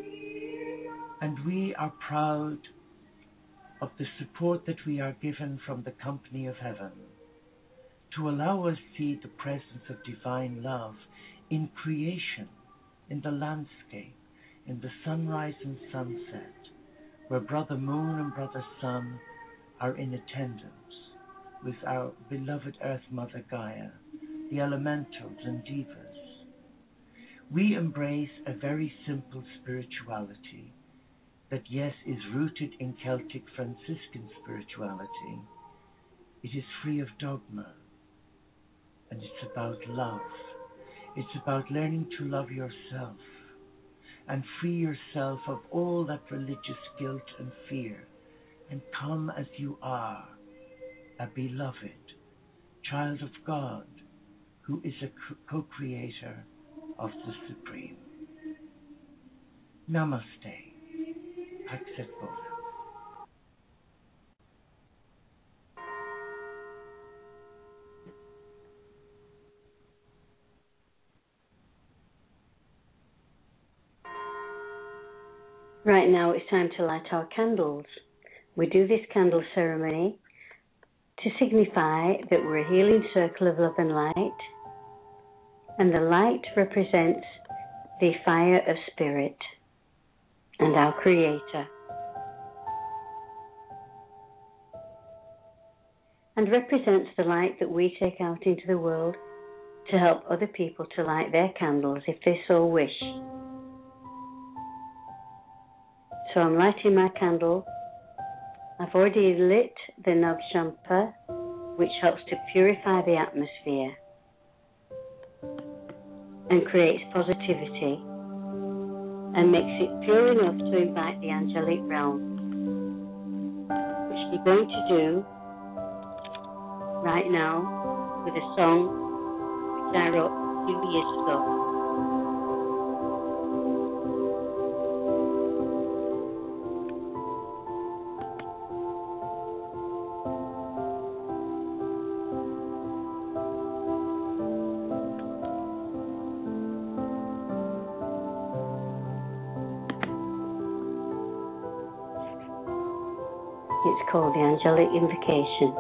And we are proud of the support that we are given from the company of heaven to allow us see the presence of divine love in creation, in the landscape, in the sunrise and sunset, where Brother Moon and Brother Sun are in attendance with our beloved Earth Mother Gaia, the elementals and divas. We embrace a very simple spirituality that, yes, is rooted in Celtic Franciscan spirituality. It is free of dogma, and it's about love. It's about learning to love yourself and free yourself of all that religious guilt and fear, and come as you are, a beloved child of God who is a co-creator of the Supreme. Namaste. Pax Bola. Right now it's time to light our candles. We do this candle ceremony to signify that we're a healing circle of love and light, and the light represents the fire of spirit and our Creator, and represents the light that we take out into the world to help other people to light their candles if they so wish. So I'm lighting my candle. I've already lit the Nag-Champa, which helps to purify the atmosphere and creates positivity and makes it pure enough to invite the angelic realm, which we're going to do right now with a song which I wrote a few years ago. It's called the Angelic Invocation.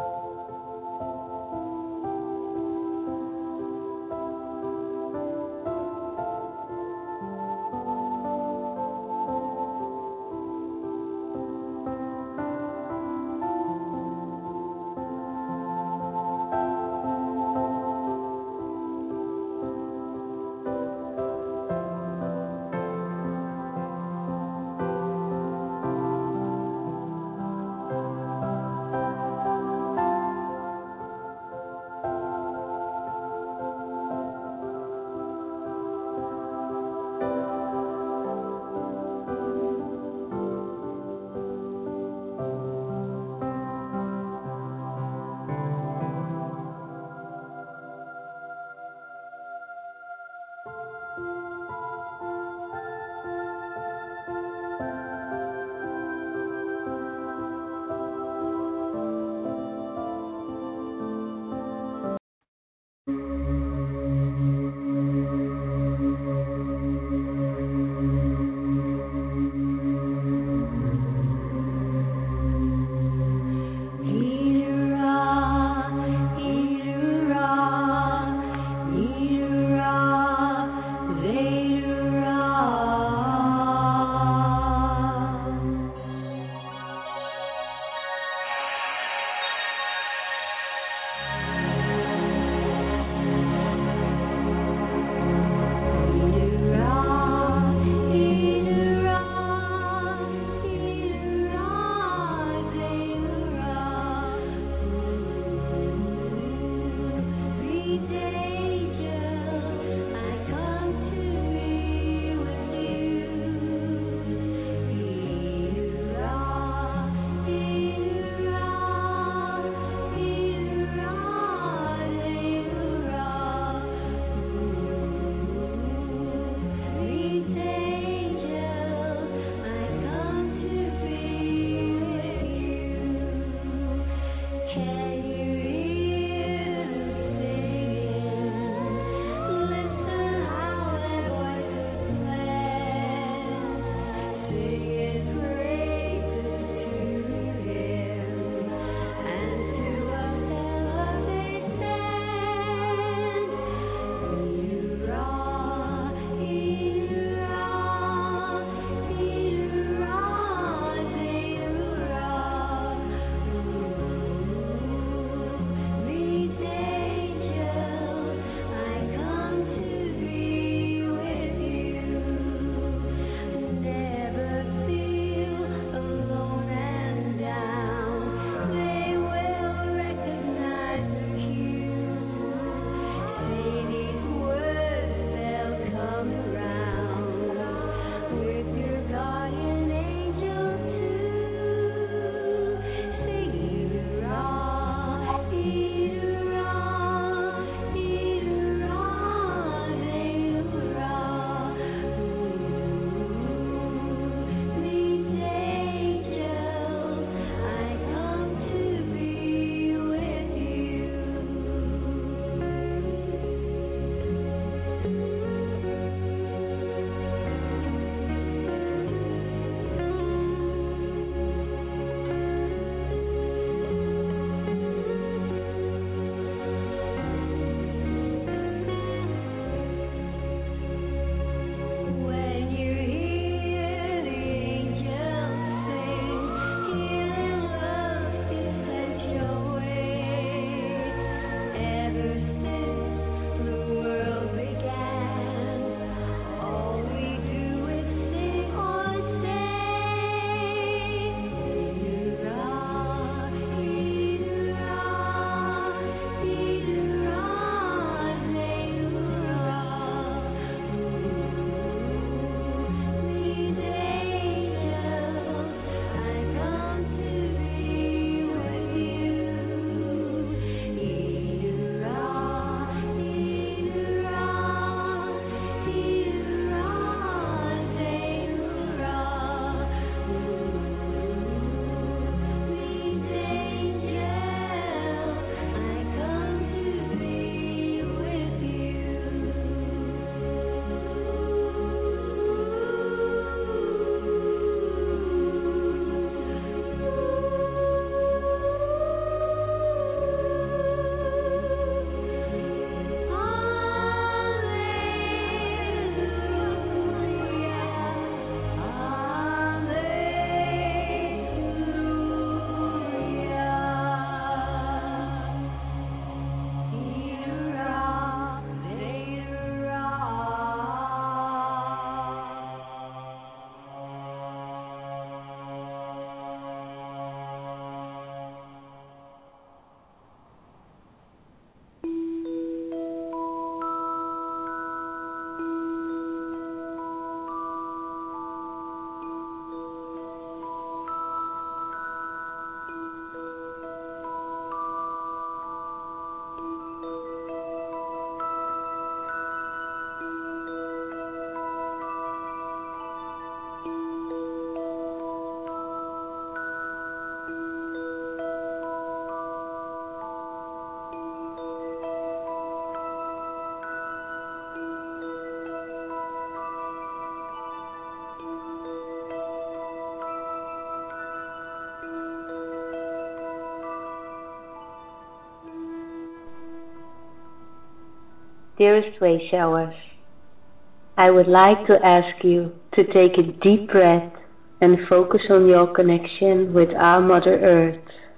Dearest Wayshowers, I would like to ask you to take a deep breath and focus on your connection with our Mother Earth.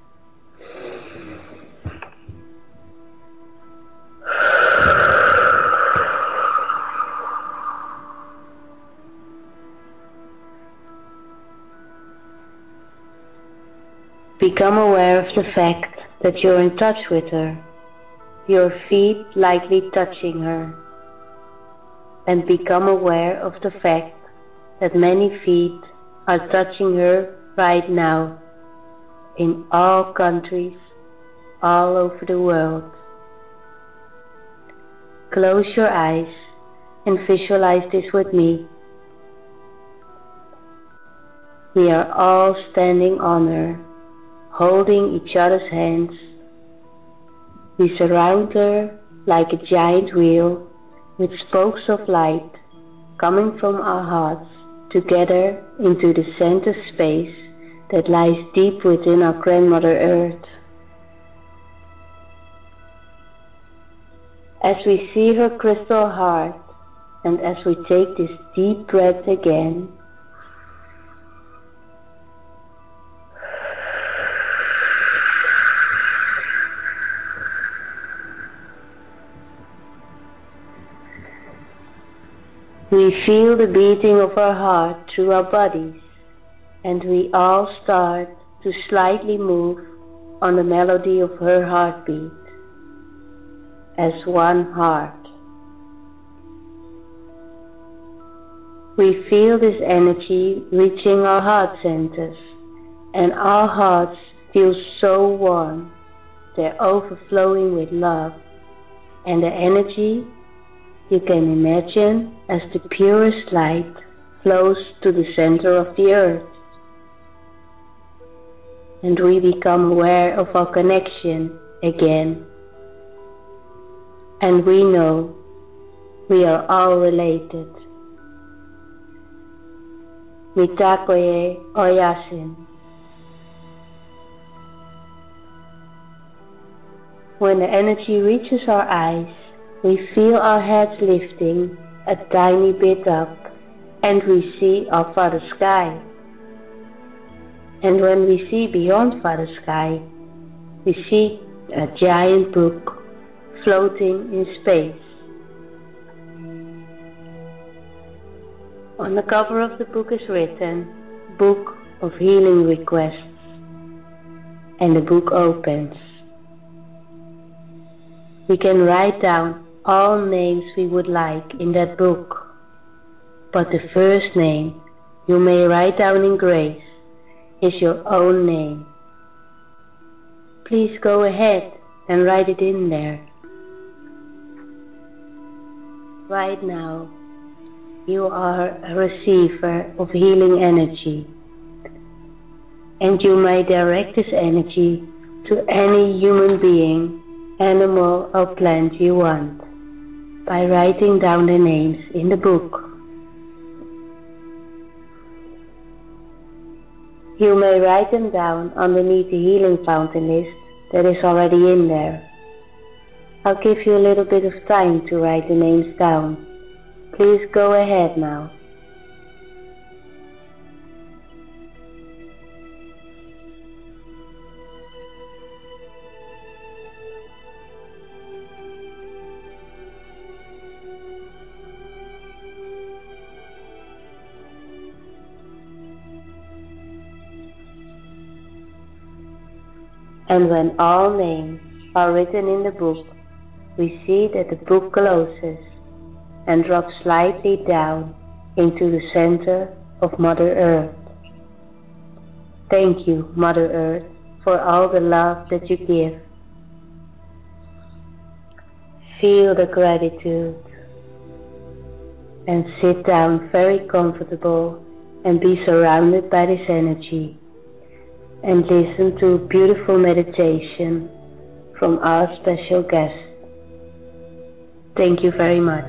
Become aware of the fact that you're in touch with her, your feet lightly touching her, and become aware of the fact that many feet are touching her right now in all countries, all over the world. Close your eyes and visualize this with me. We are all standing on her, holding each other's hands. We surround her like a giant wheel with spokes of light coming from our hearts together into the center space that lies deep within our Grandmother Earth. As we see her crystal heart and as we take this deep breath again, we feel the beating of our heart through our bodies, and we all start to slightly move on the melody of her heartbeat as one heart. We feel this energy reaching our heart centers, and our hearts feel so warm. They're overflowing with love, and the energy you can imagine as the purest light flows to the center of the earth. And we become aware of our connection again. And we know we are all related. Mitakoye Oyasin. When the energy reaches our eyes, we feel our heads lifting a tiny bit up, and we see our Father Sky. And when we see beyond Father Sky, we see a giant book floating in space. On the cover of the book is written, Book of Healing Requests, and the book opens. We can write down all names we would like in that book, but the first name you may write down in grace is your own name. Please go ahead and write it in there. Right now, you are a receiver of healing energy, and you may direct this energy to any human being, animal or plant you want by writing down the names in the book. You may write them down underneath the healing fountain list that is already in there. I'll give you a little bit of time to write the names down. Please go ahead now. And when all names are written in the book, we see that the book closes and drops slightly down into the center of Mother Earth. Thank you, Mother Earth, for all the love that you give. Feel the gratitude and sit down very comfortable and be surrounded by this energy, and listen to a beautiful meditation from our special guest. Thank you very much.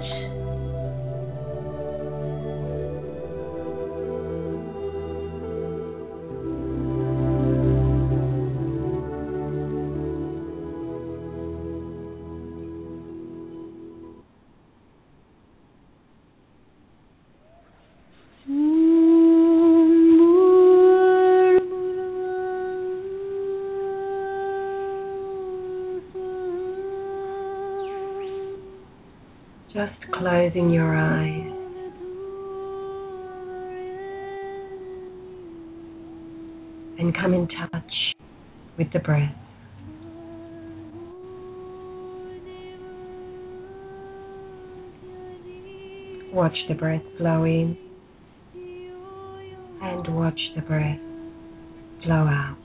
Just closing your eyes. And come in touch with the breath. Watch the breath flow in and watch the breath flow out.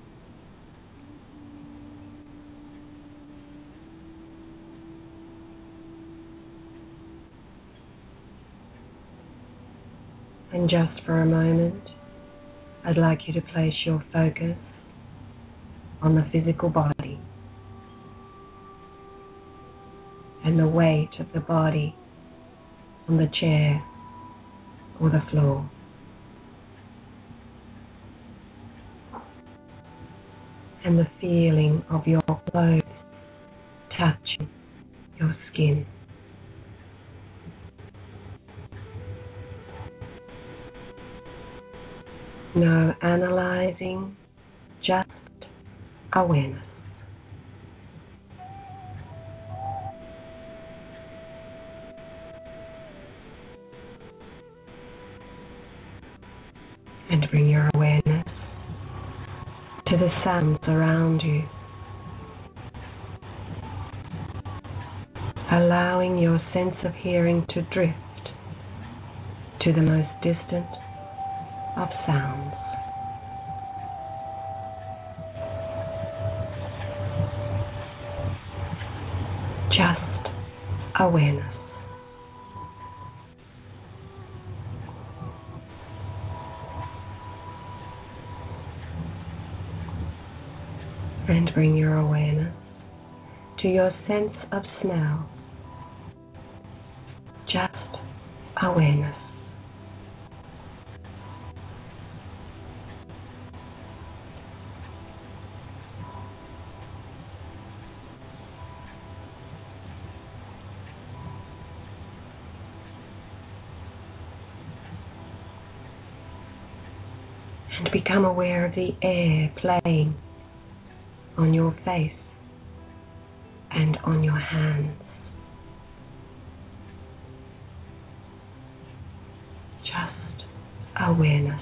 And just for a moment, I'd like you to place your focus on the physical body and the weight of the body on the chair or the floor. And the feeling of your clothes touching your skin. No analyzing, just awareness. And bring your awareness to the sounds around you, allowing your sense of hearing to drift to the most distant of sounds. Just awareness. And bring your awareness to your sense of smell. Just awareness. And become aware of the air playing on your face and on your hands. Just awareness.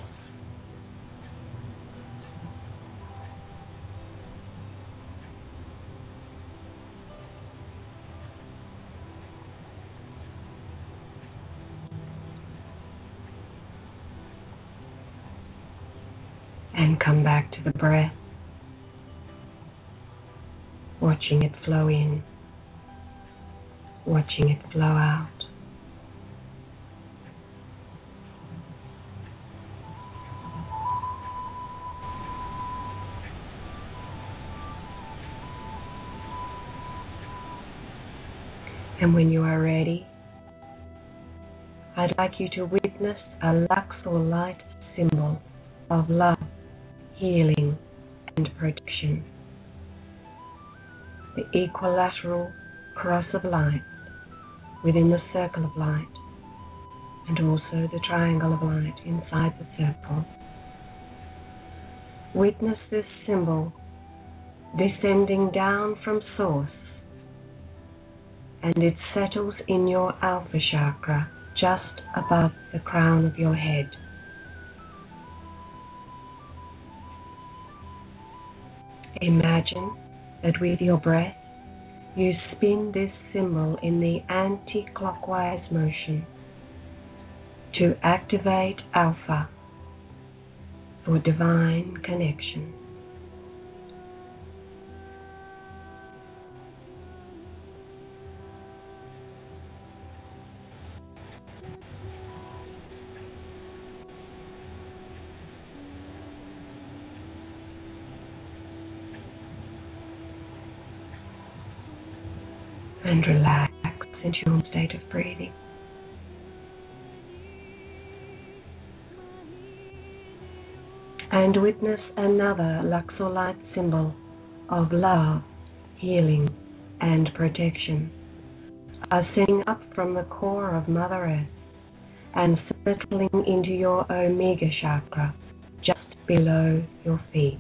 And come back to the breath, watching it flow in, watching it flow out. And when you are ready, I'd like you to witness a Luxor light symbol of love, healing, and protection. The equilateral cross of light within the circle of light, and also the triangle of light inside the circle. Witness this symbol descending down from source, and it settles in your alpha chakra just above the crown of your head. Imagine that with your breath, you spin this symbol in the anti-clockwise motion to activate Alpha for divine connection. And relax into your state of breathing. And witness another Luxor light symbol of love, healing, and protection, ascending up from the core of Mother Earth and settling into your Omega chakra just below your feet.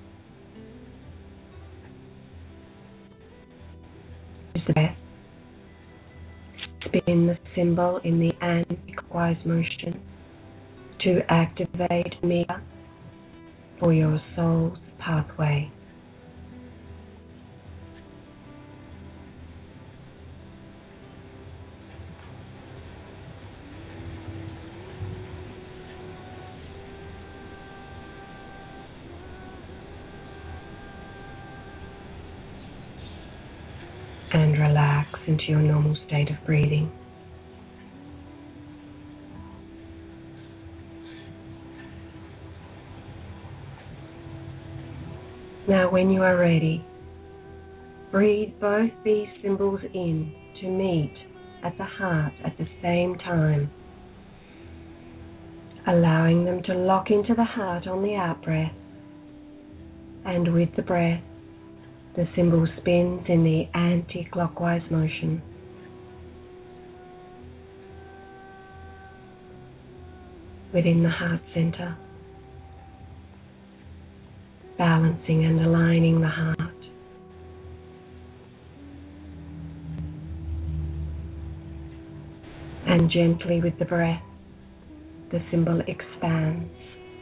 Use the breath spin the symbol in the anti-clockwise motion to activate Mira for your soul's pathway. And relax into your normal state of breathing. Now, when you are ready, breathe both these symbols in to meet at the heart at the same time, allowing them to lock into the heart on the out-breath, and with the breath, the symbol spins in the anti-clockwise motion. Within the heart center, balancing and aligning the heart. And gently with the breath, the symbol expands.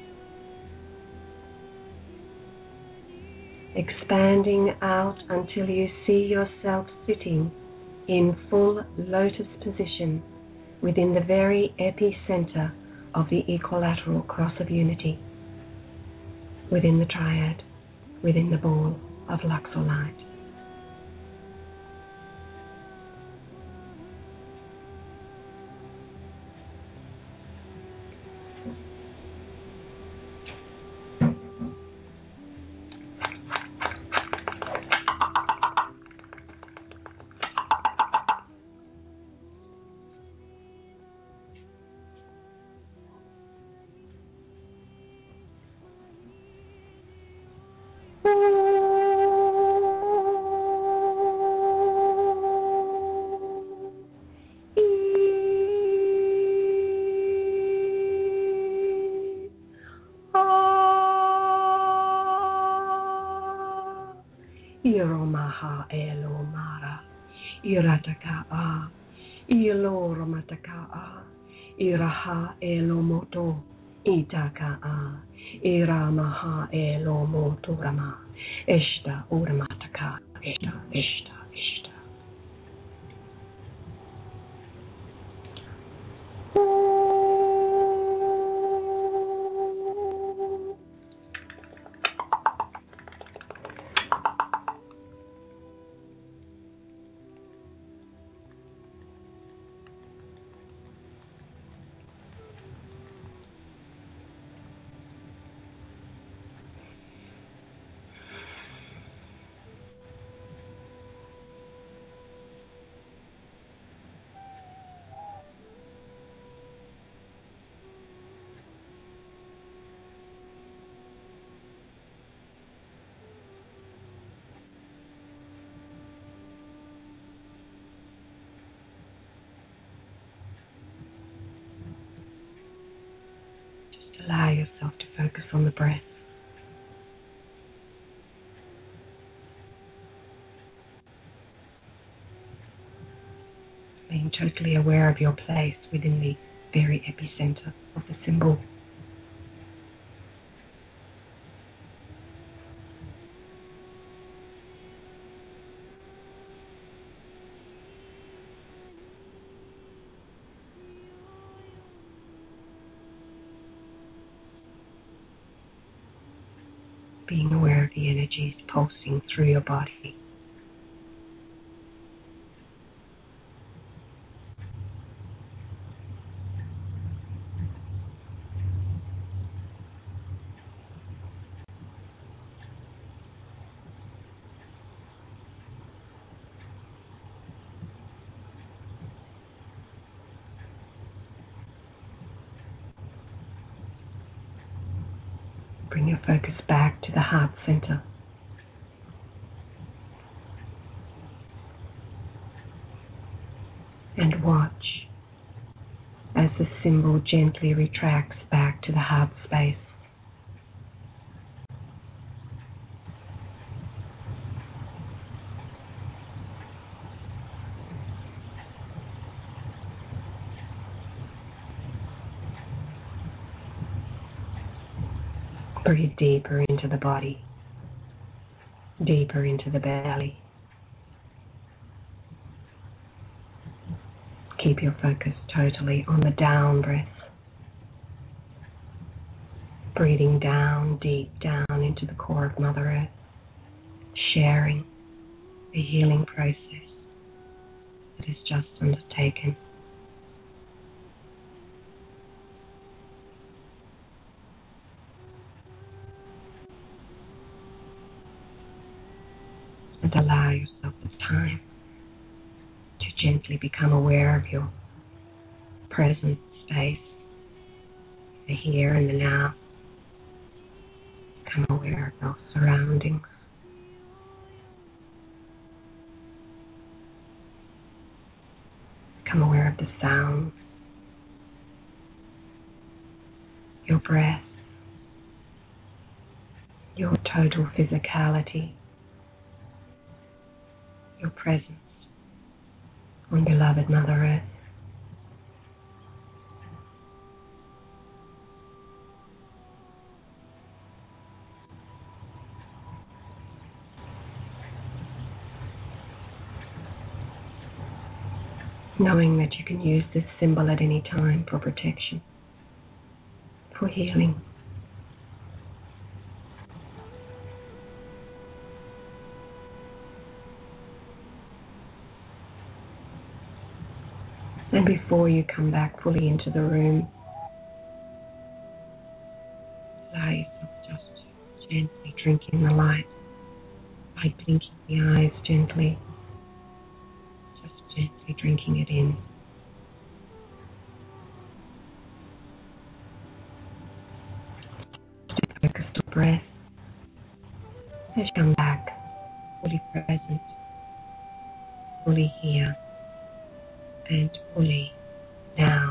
Expanding out until you see yourself sitting in full lotus position within the very epicenter of the equilateral cross of unity, within the triad, within the ball of Luxor light. Iromaha elomara, irataka iloromataka, iraha elomoto, itaka, iramaha elomotorama, eshta uramataka, eshta, eshta, eshta. Allow yourself to focus on the breath. Being totally aware of your place within the very epicenter of the symbol. Being aware of the energies pulsing through your body. Bring your focus back to the heart center. And watch as the symbol gently retracts back to the heart space. Breathe deeper into the body, deeper into the belly. Keep your focus totally on the down breath. Breathing down, deep down into the core of Mother Earth, sharing the healing process that is just undertaken. And allow yourself this time to gently become aware of your present space, the here and the now. Become aware of your surroundings. Become aware of the sounds, your breath, your total physicality, your presence on beloved Mother Earth. Knowing that you can use this symbol at any time for protection, for healing. And before you come back fully into the room, allow yourself just gently drinking the light by blinking the eyes gently. Gently drinking it in. Stay focused on breath as you come back, fully present, fully here, and fully now.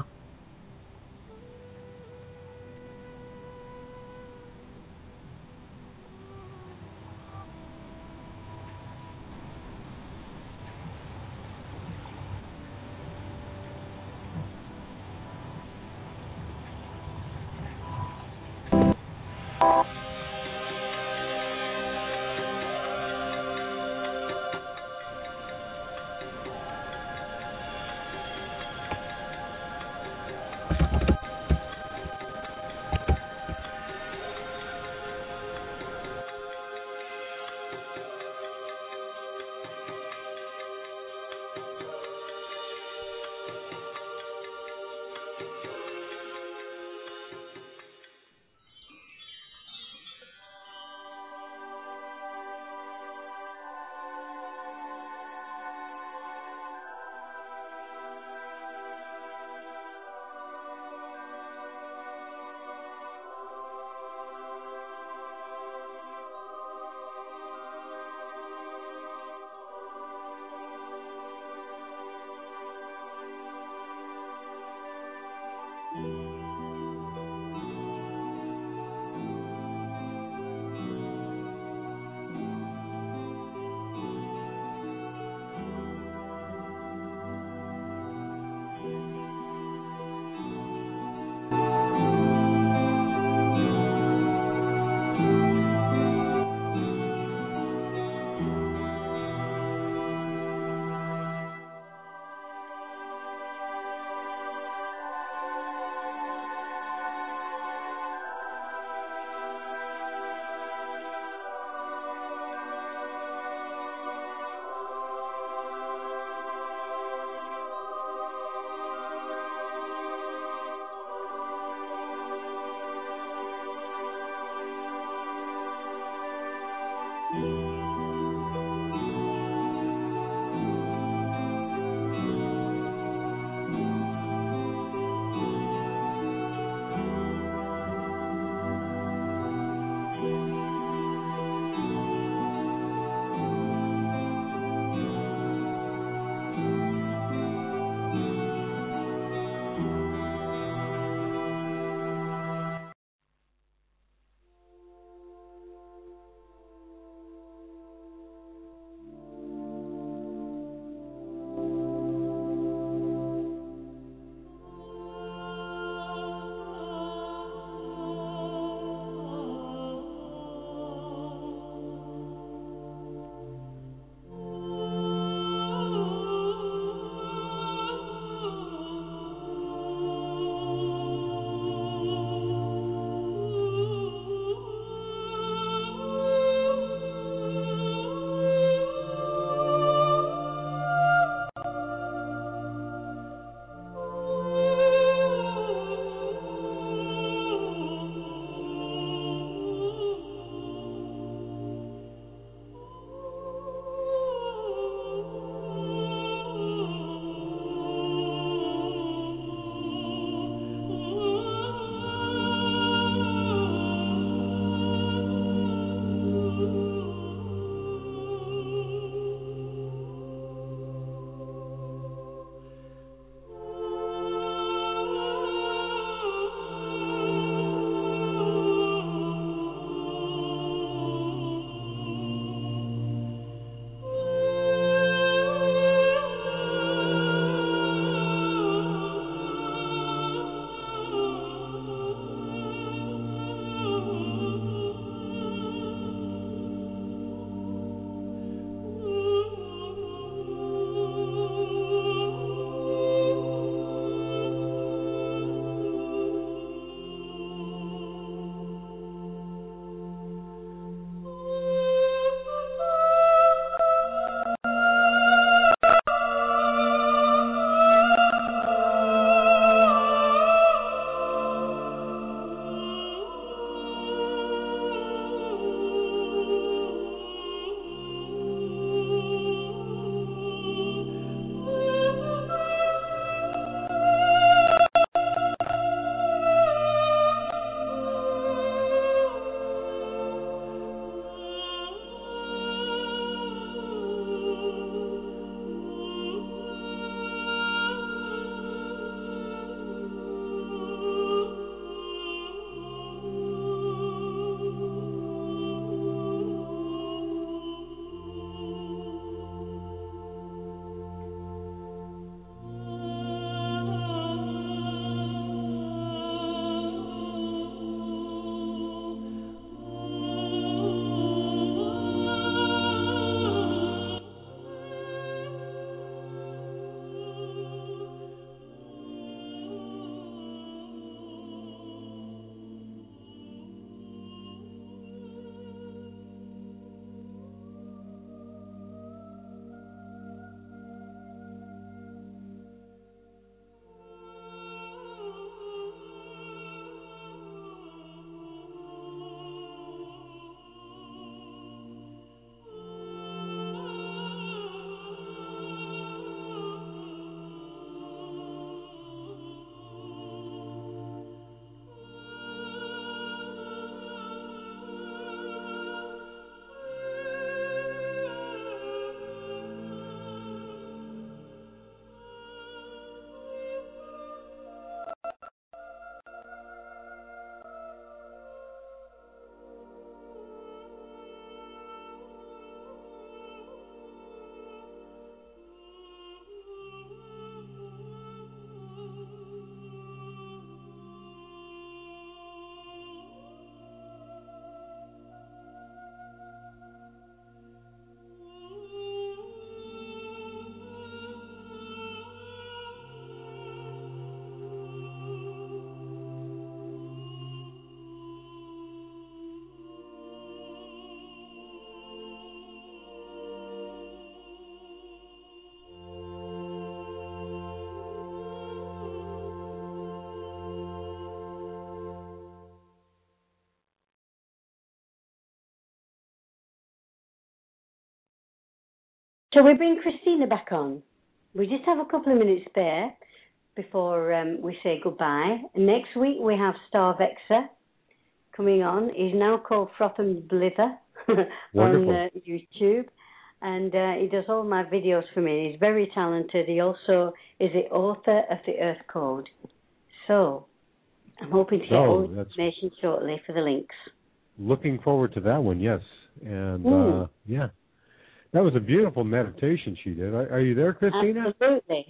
Shall we bring Christina back on? We just have a couple of minutes spare before um, we say goodbye. Next week we have Star Vexer coming on. He's now called Froth and Blither on uh, YouTube. And uh, he does all my videos for me. He's very talented. He also is the author of the Earth Code. So I'm hoping to get oh, all the information shortly for the links. Looking forward to that one, yes. And, mm. uh, yeah. That was a beautiful meditation she did. Are, are you there, Christina? Absolutely.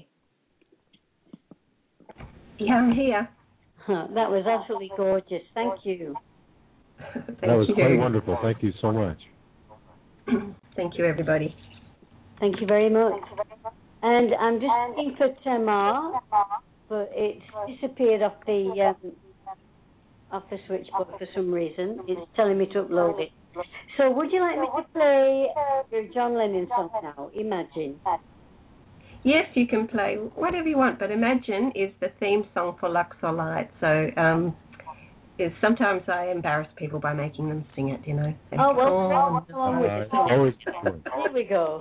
Yeah, I'm here. Huh, that was absolutely gorgeous. Thank you. Thank that was you. quite wonderful. Thank you so much. Thank you, everybody. Thank you very much. And I'm just looking for Tamar, but it's disappeared off the um, off the switchboard for some reason. It's telling me to upload it. So would you like me to play your John Lennon song now, Imagine? Yes, you can play whatever you want, but Imagine is the theme song for Luxor Light. So um, is sometimes I embarrass people by making them sing it, you know. They oh, well, go on with it. Always. Here we go.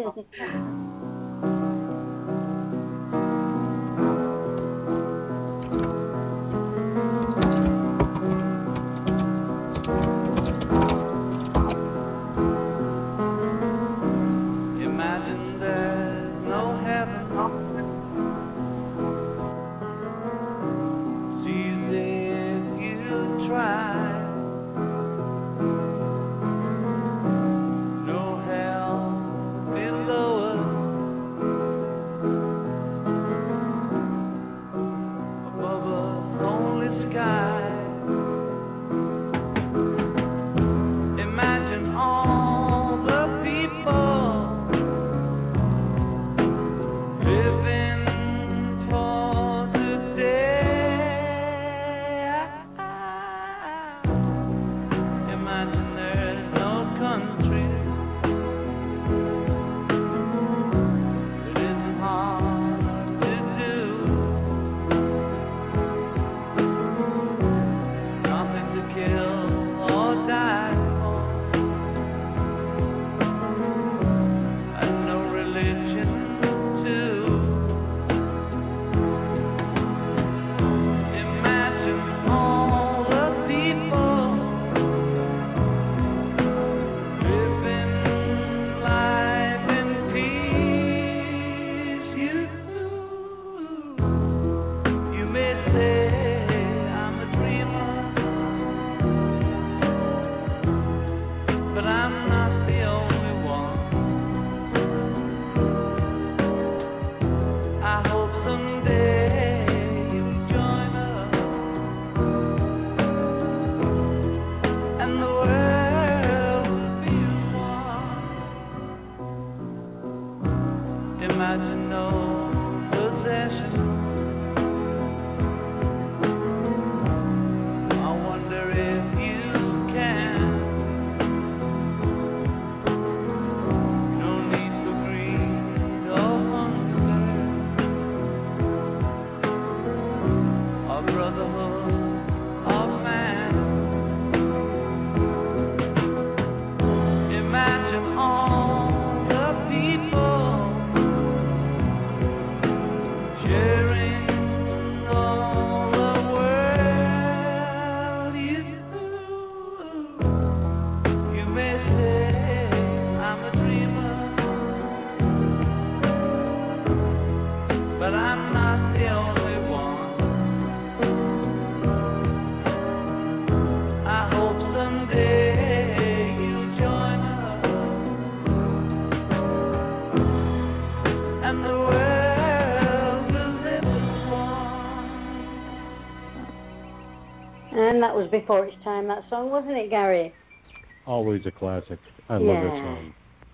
And that was before its time, that song, wasn't it, Gary? Always a classic. I yeah. love that song.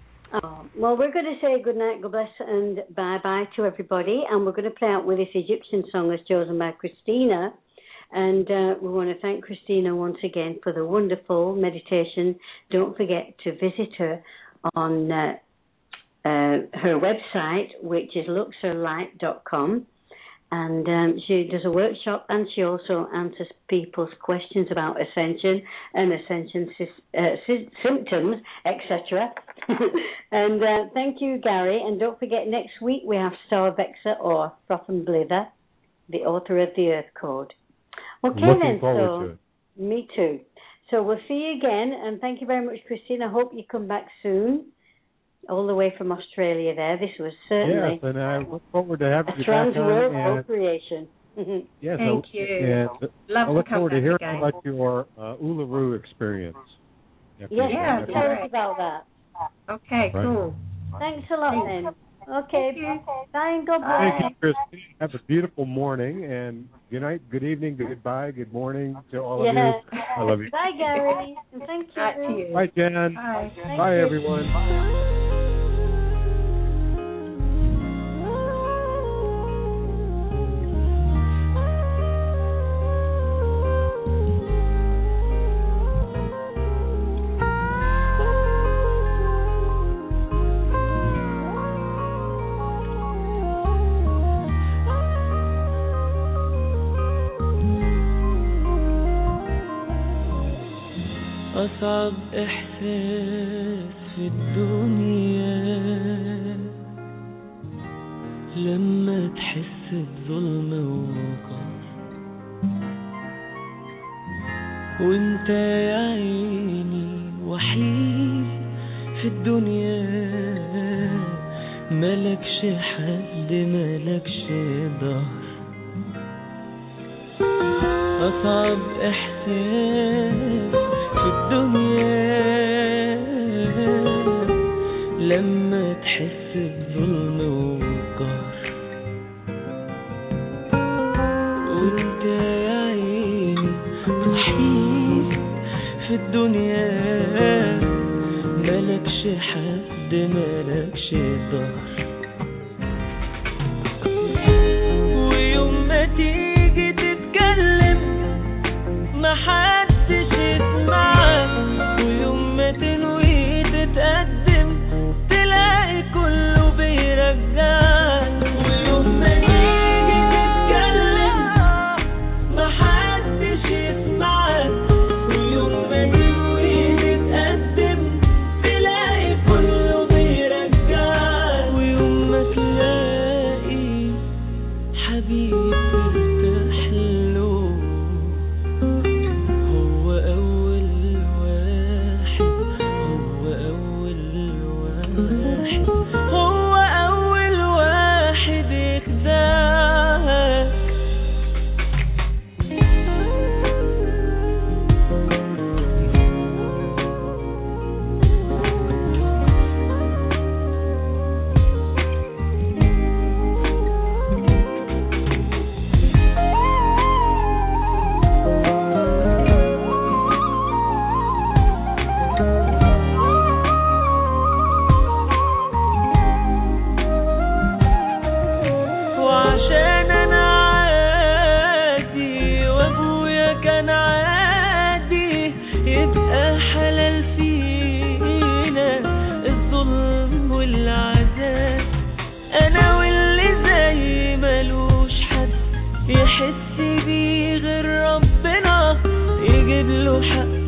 Oh, well, we're going to say good night, God bless, and bye-bye to everybody. And we're going to play out with this Egyptian song that's chosen by Christina. And uh, we want to thank Christina once again for the wonderful meditation. Don't forget to visit her on uh, uh, her website, which is luxor light dot com. And um, she does a workshop, and she also answers people's questions about ascension and ascension uh, sy- symptoms, et cetera. And uh, thank you, Gary. And don't forget, next week we have Starvexer or Froth and Blither, the author of the Earth Code. Okay, Looking then. forward so, to it. Me too. So we'll see you again. And thank you very much, Christine. I hope you come back soon, all the way from Australia there. This was certainly yes, and I look forward to having a you back on. trans-world And, co-creation. yes, Thank I, you. And Love I look to come forward to back hearing again. about your uh, Uluru experience. Yes, Yeah, tell correct. us about that. Okay, Right. cool. Thanks a lot, then. Okay, Thank you. bye and God bless. Thank you, Christine. Have a beautiful morning, and good night, good evening, goodbye, good morning to all of Yeah. you. I love you. Bye, Gary. And thank you. Back to you. Bye, Jen. Bye. Thank Bye, you. everyone. أصعب إحساس في الدنيا لما تحس بظلم ووقار، وانت يا عيني وحيد في الدنيا، ملكش حد ملكش ظهر. أصعب إحساس في الدنيا لما تحس بظلم وقهر، وانت يا عيني وحيد في الدنيا، ملكش حد ملكش ظهر. ويوم ما تيجي تتكلم محدش يسمعك، ويوم ما تنوي تتقدم تلاقي كله بيرجعك. ويوم ما تيجي تتكلم محدش يسمعك، ويوم ما تنوي تتقدم تلاقي كله بيرجعك. ويوم ما تلاقي حبيب ترتاح له، هو أول واحد، هو أول واحد، هو أول واحد يخدعك. وعشان أنا عادي وأبويا كان عادي، يبقى حلال فينا الظلم والعذاب. أنا واللي زي ملوش حد يحس بيه غير ربنا، يجيب له حق